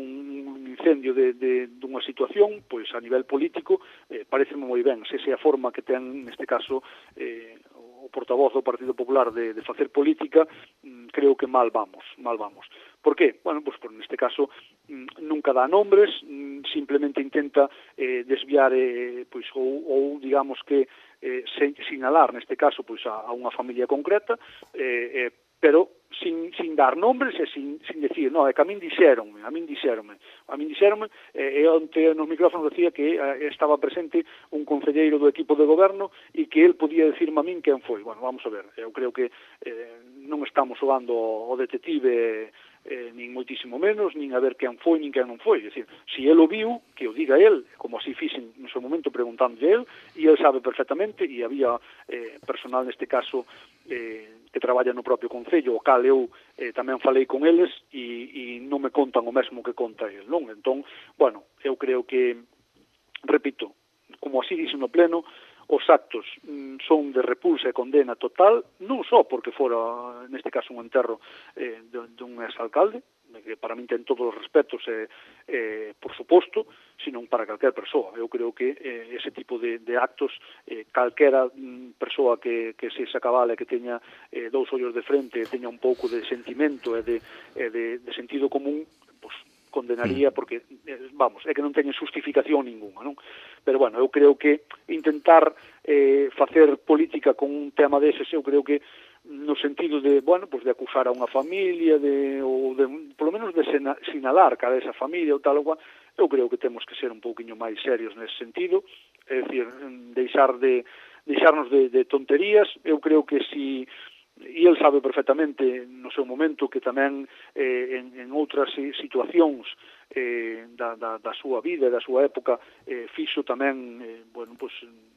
B: un incendio de, de, dunha situación, pois a nivel político eh, pareceme moi ben, se esa é a forma que ten neste caso eh, o portavoz do Partido Popular de, de facer política, mm, creo que mal vamos, mal vamos. Por qué? Bueno, pois por neste caso mm, nunca dá nombres, mm, simplemente intenta eh, desviar eh, pois ou, ou digamos que eh, sinalar neste caso pois a, a unha familia concreta, eh, eh, pero sin, sin dar nombres e sin, sin decir, no, é que a min dixéronme, a min dixéronme, a min dixéronme, e eh, onte nos micrófonos decía que eh, estaba presente un concelleiro do equipo de goberno e que el podía decirme a min quen foi. Bueno, vamos a ver, eu creo que eh, non estamos xogando o detective eh, nin moitísimo menos, nin a ver quen foi, nin quen non foi. É dicir, se el o viu, que o diga el, como así fixen no seu momento preguntando el, e el sabe perfectamente, e había eh, personal neste caso eh, que traballa no propio Concello, o cal eu eh, tamén falei con eles e, e non me contan o mesmo que conta el, non? Entón, bueno, eu creo que, repito, como así dixo no pleno, os actos mm, son de repulsa e condena total, non só porque fora, neste caso, un enterro eh, de, de un exalcalde, que para min ten todos os respetos, eh, eh, por suposto, senón para calquer persoa. Eu creo que eh, ese tipo de, de actos, eh, calquera mm, persoa que, que se sacabale, que teña eh, dous ollos de frente, teña un pouco de sentimento e de, eh, de, de sentido común, pues, condenaría, porque, eh, vamos, é que non teñen justificación ninguna, non? Pero, bueno, eu creo que intentar eh, facer política con un tema deses, eu creo que no sentido de, bueno, pues de acusar a unha familia, de, ou de, polo menos de sinalar cada esa familia ou tal ou cual, eu creo que temos que ser un pouquiño máis serios nesse sentido, é dicir, deixar de, deixarnos de, de tonterías. Eu creo que si, e el sabe perfectamente no seu momento que tamén eh, en, en outras situacións eh, da, da, da súa vida, da súa época, eh, fixo tamén, eh, bueno, pues,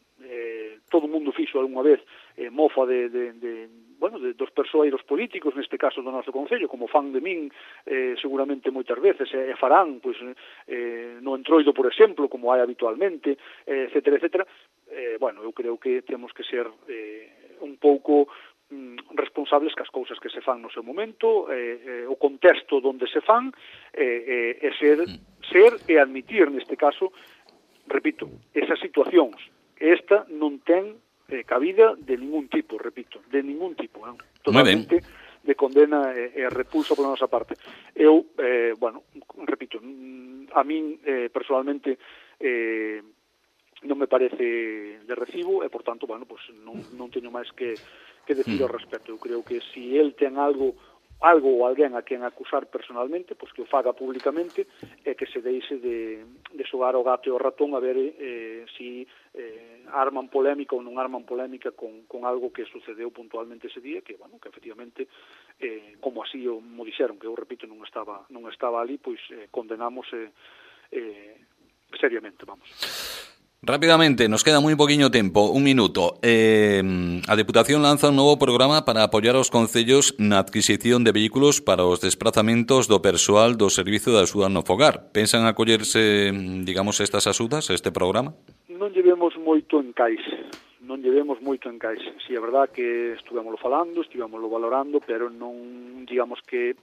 B: eh, todo o mundo fixo algunha vez eh, mofa de, de, de bueno, de, dos persoeiros políticos, neste caso do noso Concello, como fan de min eh, seguramente moitas veces, e eh, farán pois, eh, no Entroido, por exemplo, como hai habitualmente, eh, etcétera, etcétera. Eh, bueno, eu creo que temos que ser eh, un pouco mm, responsables cas cousas que se fan no seu momento, eh, eh, o contexto onde se fan, eh, eh, e ser, ser e admitir, neste caso, repito, esas situacións. Esta non ten eh, cabida de ningún tipo, repito, de ningún tipo, non? Totalmente de condena e, e repulso pola nosa parte. Eu, eh, bueno, repito, a min eh, personalmente eh, non me parece de recibo e, por tanto, bueno, pues non, non teño máis que, que decir ao respecto. Eu creo que si el ten algo algo ou alguén a quen acusar personalmente, pois que o faga públicamente e que se deixe de, de xogar o gato e o ratón a ver eh, si eh, arman polémica ou non arman polémica con, con algo que sucedeu puntualmente ese día, que, bueno, que efectivamente, eh, como así o mo dixeron, que eu repito, non estaba non estaba ali, pois eh, condenamos eh, eh, seriamente, vamos.
A: Rápidamente, nos queda moi poquinho tempo, un minuto. Eh, a Deputación lanza un novo programa para apoiar os concellos na adquisición de vehículos para os desplazamentos do persoal do Servicio de Axuda no Fogar. Pensan acollerse, digamos, estas axudas, este programa?
B: Non llevemos moito en caixe, non llevemos moito en caixe. Si é verdad que estuvémoslo falando, estivémoslo valorando, pero non, digamos que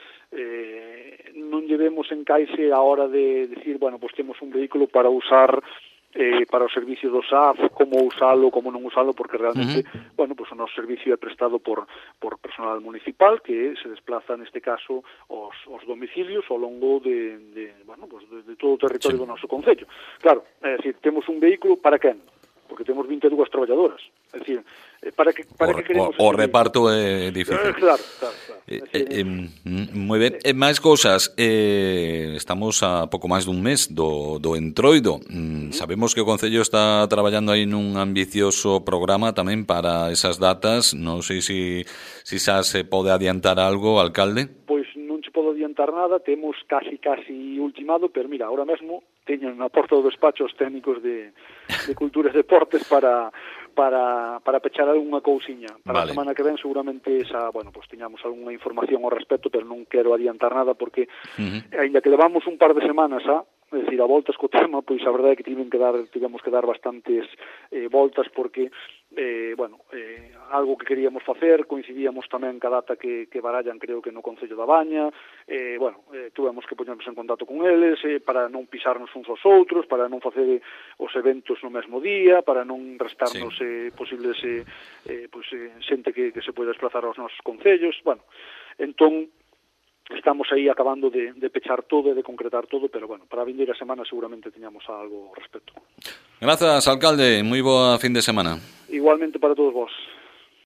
B: eh, non llevemos en caixe a hora de decir, bueno, pues temos un vehículo para usar eh, para o servicio do S A F, como usalo, como non usalo, porque realmente, uh-huh. bueno, pues o noso servicio é prestado por, por personal municipal que se desplaza, neste caso, os, os domicilios ao longo de, de, bueno, pues de, de todo o territorio sí. do noso concello. Claro, é dicir, temos un vehículo para quen? Porque temos vinte e dúas traballadoras. É dicir, para que, para
A: o,
B: que queremos...
A: O, o reparto é difícil.
B: Eh, claro, claro, claro.
A: Eh, eh, eh, moi ben. Eh, máis cousas. Eh, estamos a pouco máis dun mes do, do Entroido. Mm, uh-huh. Sabemos que o Concello está traballando aí nun ambicioso programa tamén para esas datas. Non sei se si, si xa se pode adiantar algo, alcalde.
B: Pois non se pode adiantar nada. Temos casi, casi ultimado, pero mira, ahora mesmo teñen na porta do despacho os técnicos de, de Cultura e Deportes para, para, para pechar algunha cousiña. Para
A: vale.
B: a semana que ven seguramente esa, bueno, pues tiñamos algunha información ao respecto, pero non quero adiantar nada porque uh-huh. aínda que levamos un par de semanas a é dicir, a voltas co tema, pois a verdade é que tiven que dar, tivemos que dar bastantes eh, voltas porque, eh, bueno, eh, algo que queríamos facer, coincidíamos tamén ca data que, que barallan, creo que no Concello da Baña, eh, bueno, eh, tuvemos que poñernos en contacto con eles eh, para non pisarnos uns aos outros, para non facer os eventos no mesmo día, para non restarnos sí. eh, posibles eh, eh, pues, eh, xente que, que se pode desplazar aos nosos concellos, bueno, entón, estamos aí acabando de, de pechar todo e de concretar todo, pero bueno, para a vindeira semana seguramente teñamos algo ao respecto.
A: Grazas, alcalde, moi boa fin de semana.
B: Igualmente para todos vos.